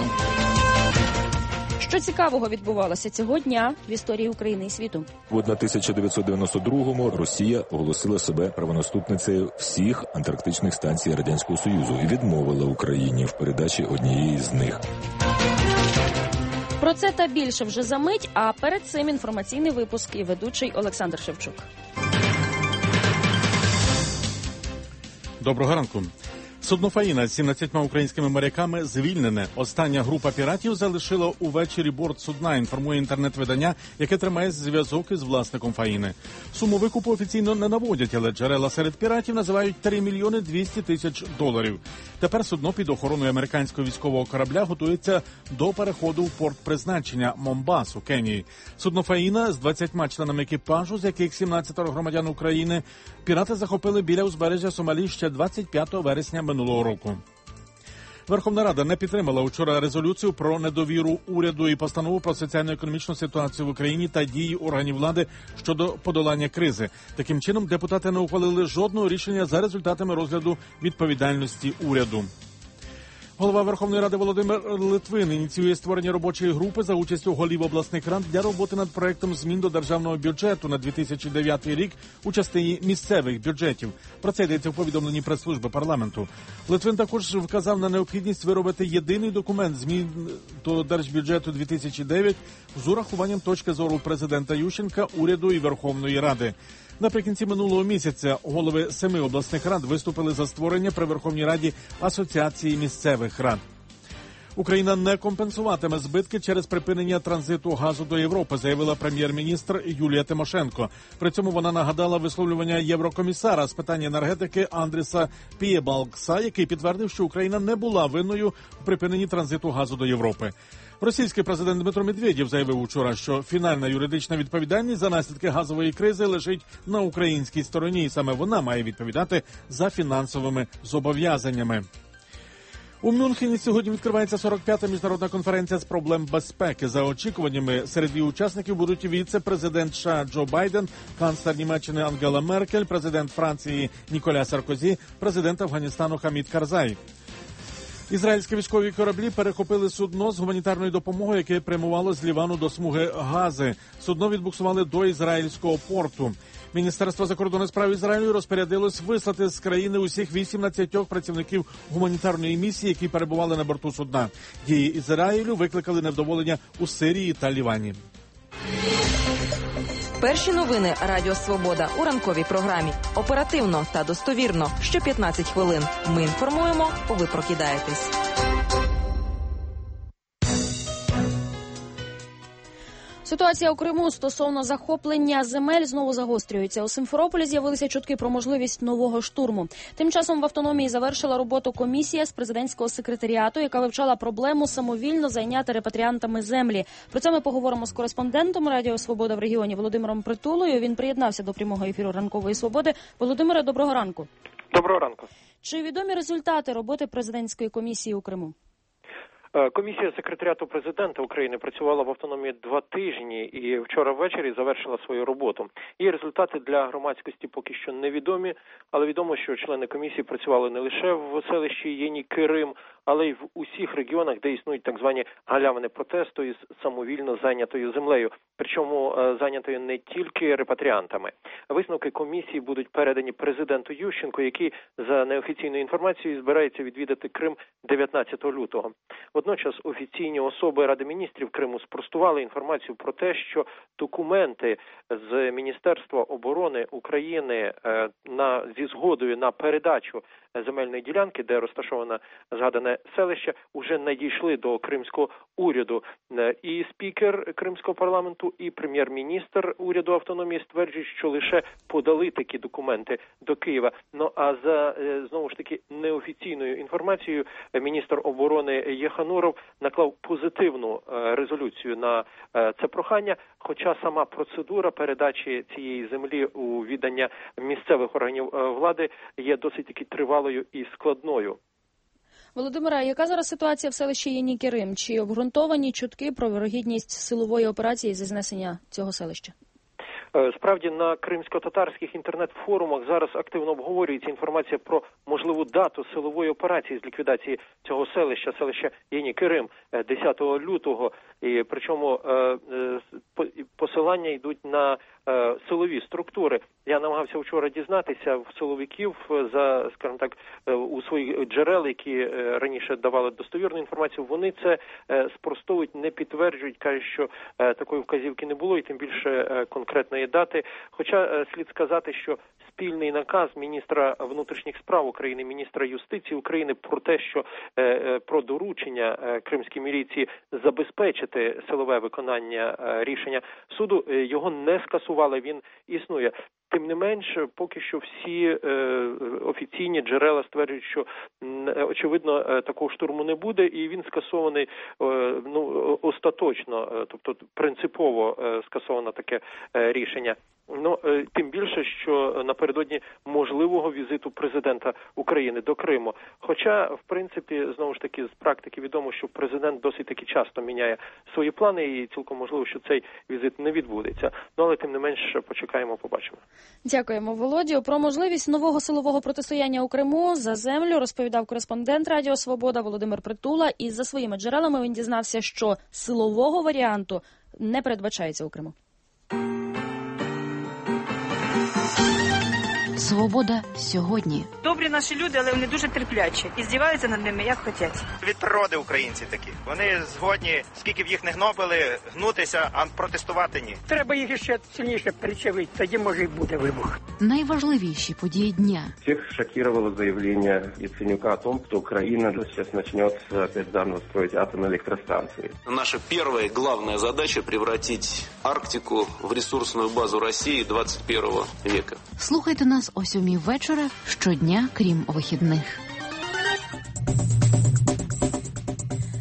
Що цікавого відбувалося цього дня в історії України і світу? В тисяча дев'ятсот дев'яносто другому Росія оголосила себе правонаступницею всіх антарктичних станцій Радянського Союзу і відмовила Україні в передачі однієї з них. Про це та більше вже за мить, а перед цим інформаційний випуск і ведучий Олександр Шевчук. Доброго ранку. Судно «Фаїна» з сімнадцятьма українськими моряками звільнене. Остання група піратів залишила увечері борт судна, інформує інтернет-видання, яке тримає зв'язок із власником «Фаїни». Суму викупу офіційно не наводять, але джерела серед піратів називають три мільйони двісті тисяч доларів. Тепер судно під охороною американського військового корабля готується до переходу в порт призначення Момбас у Кенії. Судно «Фаїна» з двадцятьма членами екіпажу, з яких сімнадцятеро громадян України, пірати захопили біля узбережжя Сомалі ще двадцять п'ятого вересня минулого року. Верховна Рада не підтримала вчора резолюцію про недовіру уряду і постанову про соціально-економічну ситуацію в Україні та дії органів влади щодо подолання кризи. Таким чином, депутати не ухвалили жодного рішення за результатами розгляду відповідальності уряду. Голова Верховної Ради Володимир Литвин ініціює створення робочої групи за участю голів обласних рад для роботи над проектом змін до державного бюджету на дві тисячі дев'ятий рік у частині місцевих бюджетів. Про це йдеться в повідомленні прес-служби парламенту. Литвин також вказав на необхідність виробити єдиний документ змін до держбюджету дві тисячі дев'ять з урахуванням точки зору президента Ющенка, уряду і Верховної Ради. Наприкінці минулого місяця голови семи обласних рад виступили за створення при Верховній Раді Асоціації місцевих рад. Україна не компенсуватиме збитки через припинення транзиту газу до Європи, заявила прем'єр-міністр Юлія Тимошенко. При цьому вона нагадала висловлювання єврокомісара з питань енергетики Андріса Пієбалкса, який підтвердив, що Україна не була винною у припиненні транзиту газу до Європи. Російський президент Дмитро Медведєв заявив учора, що фінальна юридична відповідальність за наслідки газової кризи лежить на українській стороні, і саме вона має відповідати за фінансовими зобов'язаннями. У Мюнхені сьогодні відкривається сорок п'ята міжнародна конференція з проблем безпеки. За очікуваннями, серед її учасників будуть віце-президент США Джо Байден, канцлер Німеччини Ангела Меркель, президент Франції Ніколя Саркозі, президент Афганістану Хамід Карзай. Ізраїльські військові кораблі перехопили судно з гуманітарною допомогою, яке прямувало з Лівану до смуги Гази. Судно відбуксували до ізраїльського порту. Міністерство закордонних справ Ізраїлю розпорядилось вислати з країни усіх вісімнадцять працівників гуманітарної місії, які перебували на борту судна. Дії Ізраїлю викликали невдоволення у Сирії та Лівані. Перші новини Радіо Свобода у ранковій програмі. Оперативно та достовірно. Що п'ятнадцять хвилин. Ми інформуємо, ви прокидаєтесь. Ситуація у Криму стосовно захоплення земель знову загострюється. У Симферополі з'явилися чутки про можливість нового штурму. Тим часом в автономії завершила роботу комісія з президентського секретаріату, яка вивчала проблему самовільно зайняти репатріантами землі. Про це ми поговоримо з кореспондентом Радіо Свобода в регіоні Володимиром Притулою. Він приєднався до прямого ефіру Ранкової Свободи. Володимире, доброго ранку. Доброго ранку. Чи відомі результати роботи президентської комісії у Криму? Комісія секретаріату президента України працювала в автономії два тижні і вчора ввечері завершила свою роботу. Її результати для громадськості поки що невідомі, але відомо, що члени комісії працювали не лише в селищі Єні-Кирим, але й в усіх регіонах, де існують так звані галявини протесту із самовільно зайнятою землею, причому зайнятою не тільки репатріантами. Висновки комісії будуть передані президенту Ющенку, який, за неофіційною інформацією, збирається відвідати Крим дев'ятнадцятого лютого. Водночас офіційні особи Ради міністрів Криму спростували інформацію про те, що документи з Міністерства оборони України на, зі згодою на передачу земельної ділянки, де розташоване згадане селище, уже надійшли до кримського уряду. І спікер Кримського парламенту, і прем'єр-міністр уряду автономії стверджують, що лише подали такі документи до Києва. Ну а за, знову ж таки, неофіційною інформацією, міністр оборони Єхануров наклав позитивну резолюцію на це прохання, хоча сама процедура передачі цієї землі у віддання місцевих органів влади є досить таки тривалою і складною. Володимира, яка зараз ситуація в селищі Єні-Кирим? Чи обґрунтовані чутки про вірогідність силової операції зі знесення цього селища? Справді, на кримсько-татарських інтернет-форумах зараз активно обговорюється інформація про можливу дату силової операції з ліквідації цього селища, селища Єні-Кирим, десятого лютого. І причому посилання йдуть на силові структури. Я намагався вчора дізнатися в силовиків за, скажімо так, у своїх джерел, які раніше давали достовірну інформацію. Вони це спростовують, не підтверджують, кажуть, що такої вказівки не було і тим більше конкретної дати. Хоча слід сказати, що спільний наказ міністра внутрішніх справ України, міністра юстиції України про те, що е, про доручення кримській міліції забезпечити силове виконання е, рішення суду, е, його не скасували, він існує. Тим не менш, поки що всі е, офіційні джерела стверджують, що е, очевидно е, такого штурму не буде, і він скасований е, ну остаточно, е, тобто принципово е, скасовано таке е, рішення. Ну, е, тим більше, що напередодні можливого візиту президента України до Криму. Хоча, в принципі, знову ж таки, з практики відомо, що президент досить таки часто міняє свої плани, і цілком можливо, що цей візит не відбудеться. Ну, але тим не менш, почекаємо, побачимо. Дякуємо, Володю. Про можливість нового силового протистояння у Криму за землю розповідав кореспондент Радіо Свобода Володимир Притула. І за своїми джерелами він дізнався, що силового варіанту не передбачається у Криму. Свобода сьогодні. Добрі наші люди, але вони дуже терплячі. І здіваються над ними, як хочуть. Від природи українці такі. Вони згодні, скільки б їх не гнобили, гнутися, а протестувати ні. Треба їх ще сильніше причавити, тоді може й буде вибух. Найважливіші події дня. Всех шокировало заявление Яценюка о том, что Украина сейчас начнет опять заново строить атомные электростанции. Наша первая главная задача – превратить Арктику в ресурсную базу России двадцать первого века. Слухайте нас о сьомій вечора щодня, крім вихідних.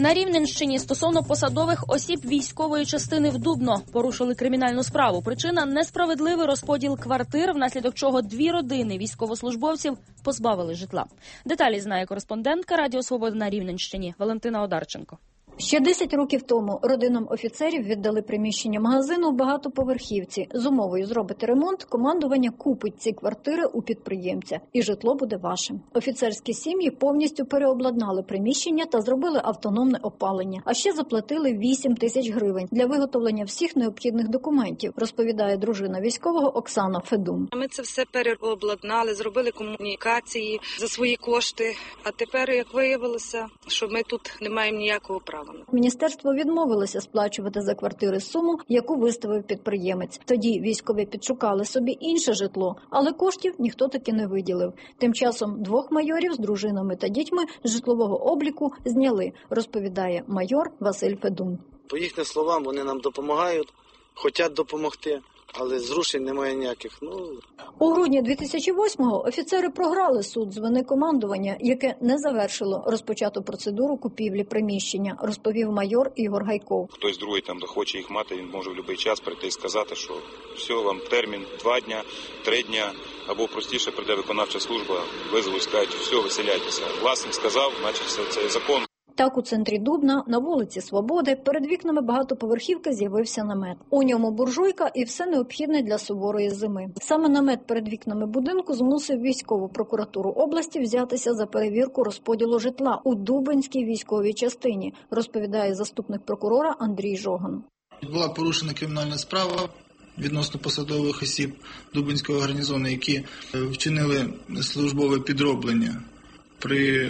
На Рівненщині стосовно посадових осіб військової частини в Дубно порушили кримінальну справу. Причина – несправедливий розподіл квартир, внаслідок чого дві родини військовослужбовців позбавили житла. Деталі знає кореспондентка Радіо Свобода на Рівненщині Валентина Одарченко. Ще десять років тому родинам офіцерів віддали приміщення магазину в багатоповерхівці. З умовою зробити ремонт, командування купить ці квартири у підприємця, і житло буде вашим. Офіцерські сім'ї повністю переобладнали приміщення та зробили автономне опалення. А ще заплатили вісім тисяч гривень для виготовлення всіх необхідних документів, розповідає дружина військового Оксана Федун. Ми це все переобладнали, зробили комунікації за свої кошти. А тепер, як виявилося, що ми тут не маємо ніякого права. Міністерство відмовилося сплачувати за квартири суму, яку виставив підприємець. Тоді військові підшукали собі інше житло, але коштів ніхто таки не виділив. Тим часом двох майорів з дружинами та дітьми з житлового обліку зняли, розповідає майор Василь Федун. По їхнім словам, вони нам допомагають, хочуть допомогти, але зрушень немає ніяких. Ну... У грудні дві тисячі восьмого офіцери програли суд з вини командування, яке не завершило розпочату процедуру купівлі приміщення, розповів майор Ігор Гайков. Хтось другий там захоче їх мати, він може в будь-який час прийти і сказати, що все, вам термін два дня, три дня, або простіше прийде виконавча служба, визовуть, скажуть, все, виселяйтеся. Власник сказав, значить це закон. Так, у центрі Дубна, на вулиці Свободи, перед вікнами багатоповерхівки з'явився намет. У ньому буржуйка і все необхідне для суворої зими. Саме намет перед вікнами будинку змусив військову прокуратуру області взятися за перевірку розподілу житла у Дубенській військовій частині, розповідає заступник прокурора Андрій Жоган. Була порушена кримінальна справа відносно посадових осіб Дубенського гарнізону, які вчинили службове підроблення при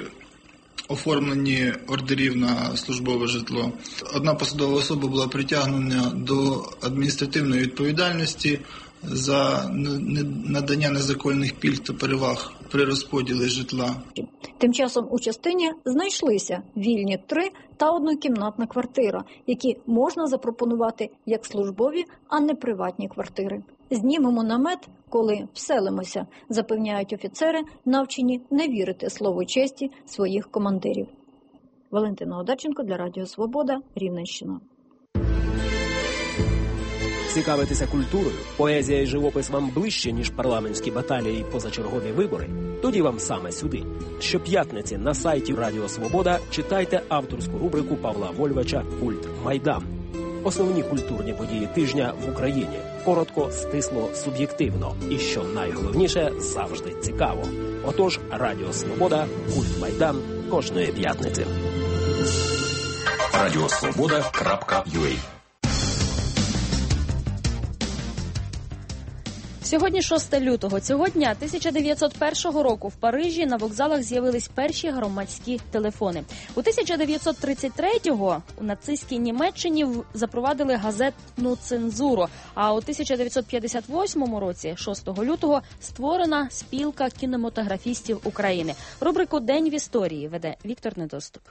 оформленні ордерів на службове житло. Одна посадова особа була притягнена до адміністративної відповідальності за надання незаконних пільг та переваг при розподілі житла. Тим часом у частині знайшлися вільні три та однокімнатна квартира, які можна запропонувати як службові, а не приватні квартири. Знімемо намет, коли вселимося, запевняють офіцери, навчені не вірити слову честі своїх командирів. Валентина Одарченко для Радіо Свобода, Рівненщина. Цікавитися культурою, поезія і живопис вам ближче, ніж парламентські баталії і позачергові вибори? Тоді вам саме сюди. Щоп'ятниці на сайті Радіо Свобода читайте авторську рубрику Павла Вольвача «Культ Майдан». Основні культурні події тижня в Україні. Коротко, стисло, суб'єктивно. І що найголовніше, завжди цікаво. Отож, Радіо Свобода, «Культ Майдан» кожної п'ятниці. радіо свобода крапка ю а. Сьогодні шосте лютого. Цього дня тисяча дев'ятсот першого року в Парижі на вокзалах з'явились перші громадські телефони. У тисяча дев'ятсот тридцять третього у нацистській Німеччині запровадили газетну цензуру, а у тисяча дев'ятсот п'ятдесят восьмому році, шостого лютого, створена спілка кінематографістів України. Рубрику «День в історії» веде Віктор Недоступ.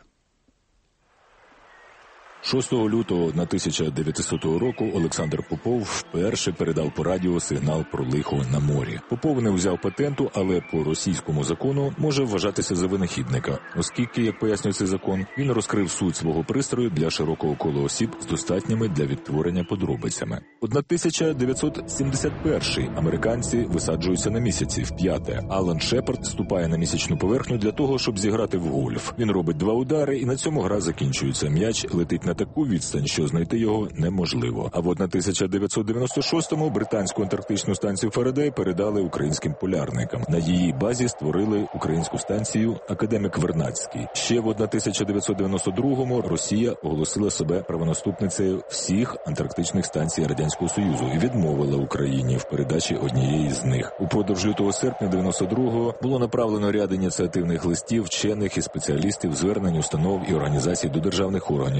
шостого лютого на тисяча дев'ятисотого року Олександр Попов вперше передав по радіо сигнал про лихо на морі. Попов не взяв патенту, але по російському закону може вважатися за винахідника, оскільки, як пояснює цей закон, він розкрив суть свого пристрою для широкого кола осіб з достатніми для відтворення подробицями. тисяча дев'ятсот сімдесят перший американці висаджуються на місяці вп'яте. Алан Шепард ступає на місячну поверхню для того, щоб зіграти в гольф. Він робить два удари, і на цьому гра закінчується. М'яч летить на таку відстань, що знайти його неможливо. А от на тисяча дев'ятсот дев'яносто шостому британську антарктичну станцію Фарадей передали українським полярникам. На її базі створили українську станцію «Академік Вернадський». Ще в тисяча дев'ятсот дев'яносто другому Росія оголосила себе правонаступницею всіх антарктичних станцій Радянського Союзу і відмовила Україні в передачі однієї з них. Упродовж лютого-серпня дев'яносто другого було направлено ряд ініціативних листів вчених і спеціалістів, звернень установ і організацій до державних органів щодо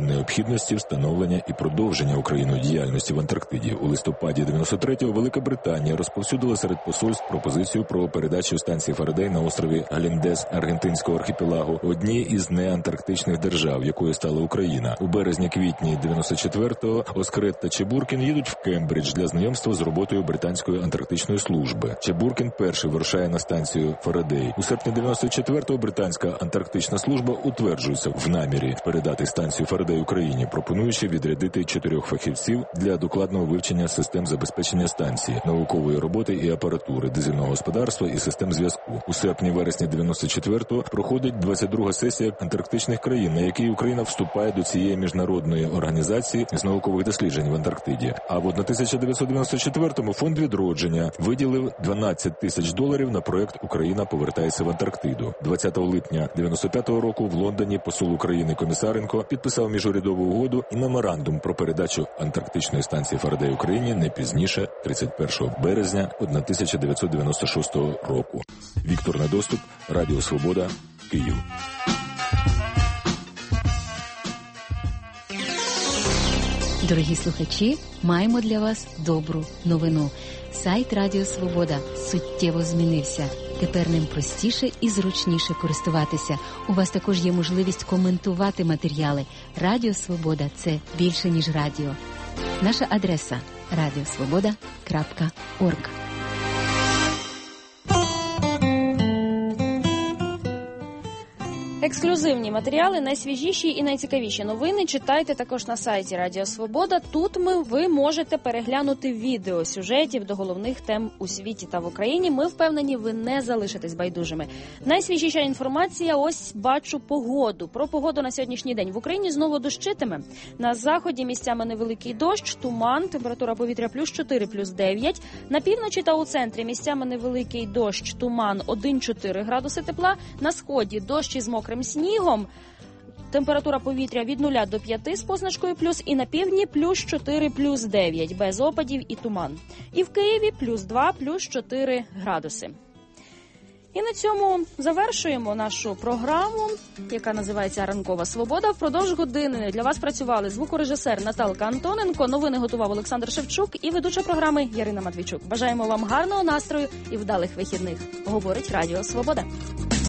необхідності встановлення і продовження Україною діяльності в Антарктиді. У листопаді дев'яносто третього Велика Британія розповсюдила серед посольств пропозицію про передачу станції Фарадей на острові Галіндес аргентинського архіпелагу одній із неантарктичних держав, якою стала Україна. У березні-квітні дев'яносто четвертого Оскрет та Чебуркін їдуть в Кембридж для знайомства з роботою британської антарктичної служби. Чебуркін перший вирушає на станцію Фарадей. У серпні дев'яносто четвертого британська антарктична служба утверджується в намірі передати станцію Фарадей Україні, пропонуючи відрядити чотирьох фахівців для докладного вивчення систем забезпечення станції, наукової роботи і апаратури, дизельного господарства і систем зв'язку. У серпні-вересні дев'яносто четвертого проходить двадцять друга сесія антарктичних країн, на якій Україна вступає до цієї міжнародної організації з наукових досліджень в Антарктиді. А в тисяча дев'ятсот дев'яносто четвертому фонд відродження виділив дванадцять тисяч доларів на проект «Україна повертається в Антарктиду». двадцятого липня дев'яносто п'ятого року в Лондоні посол України Комісаренко підписав міжурядову угоду і меморандум про передачу антарктичної станції Фарадей Україні не пізніше тридцять першого березня тисяча дев'ятсот дев'яносто шостого року. Віктор Недоступ, Радіо Свобода, Київ. Дорогі слухачі, маємо для вас добру новину. Сайт Радіо Свобода суттєво змінився. Тепер ним простіше і зручніше користуватися. У вас також є можливість коментувати матеріали. Радіо Свобода – це більше, ніж радіо. Наша адреса – радіосвобода крапка орг. Ексклюзивні матеріали, найсвіжіші і найцікавіші новини читайте також на сайті Радіо Свобода. Тут ми, ви можете переглянути відео сюжетів до головних тем у світі та в Україні. Ми впевнені, ви не залишитесь байдужими. Найсвіжіша інформація, ось бачу погоду. Про погоду на сьогоднішній день. В Україні знову дощитиме. На заході місцями невеликий дощ, туман, температура повітря плюс чотири, плюс дев'ять. На півночі та у центрі місцями невеликий дощ, туман, один-чотири градуси тепла. На сході дощ із мокрим снігом, температура повітря від нуля до п'яти з позначкою плюс, і на півдні плюс чотири, плюс дев'ять, без опадів і туман. І в Києві плюс два, плюс чотири градуси. І на цьому завершуємо нашу програму, яка називається «Ранкова свобода». Впродовж години для вас працювали звукорежисер Наталка Антоненко, новини готував Олександр Шевчук і ведуча програми Ярина Матвійчук. Бажаємо вам гарного настрою і вдалих вихідних. Говорить Радіо Свобода.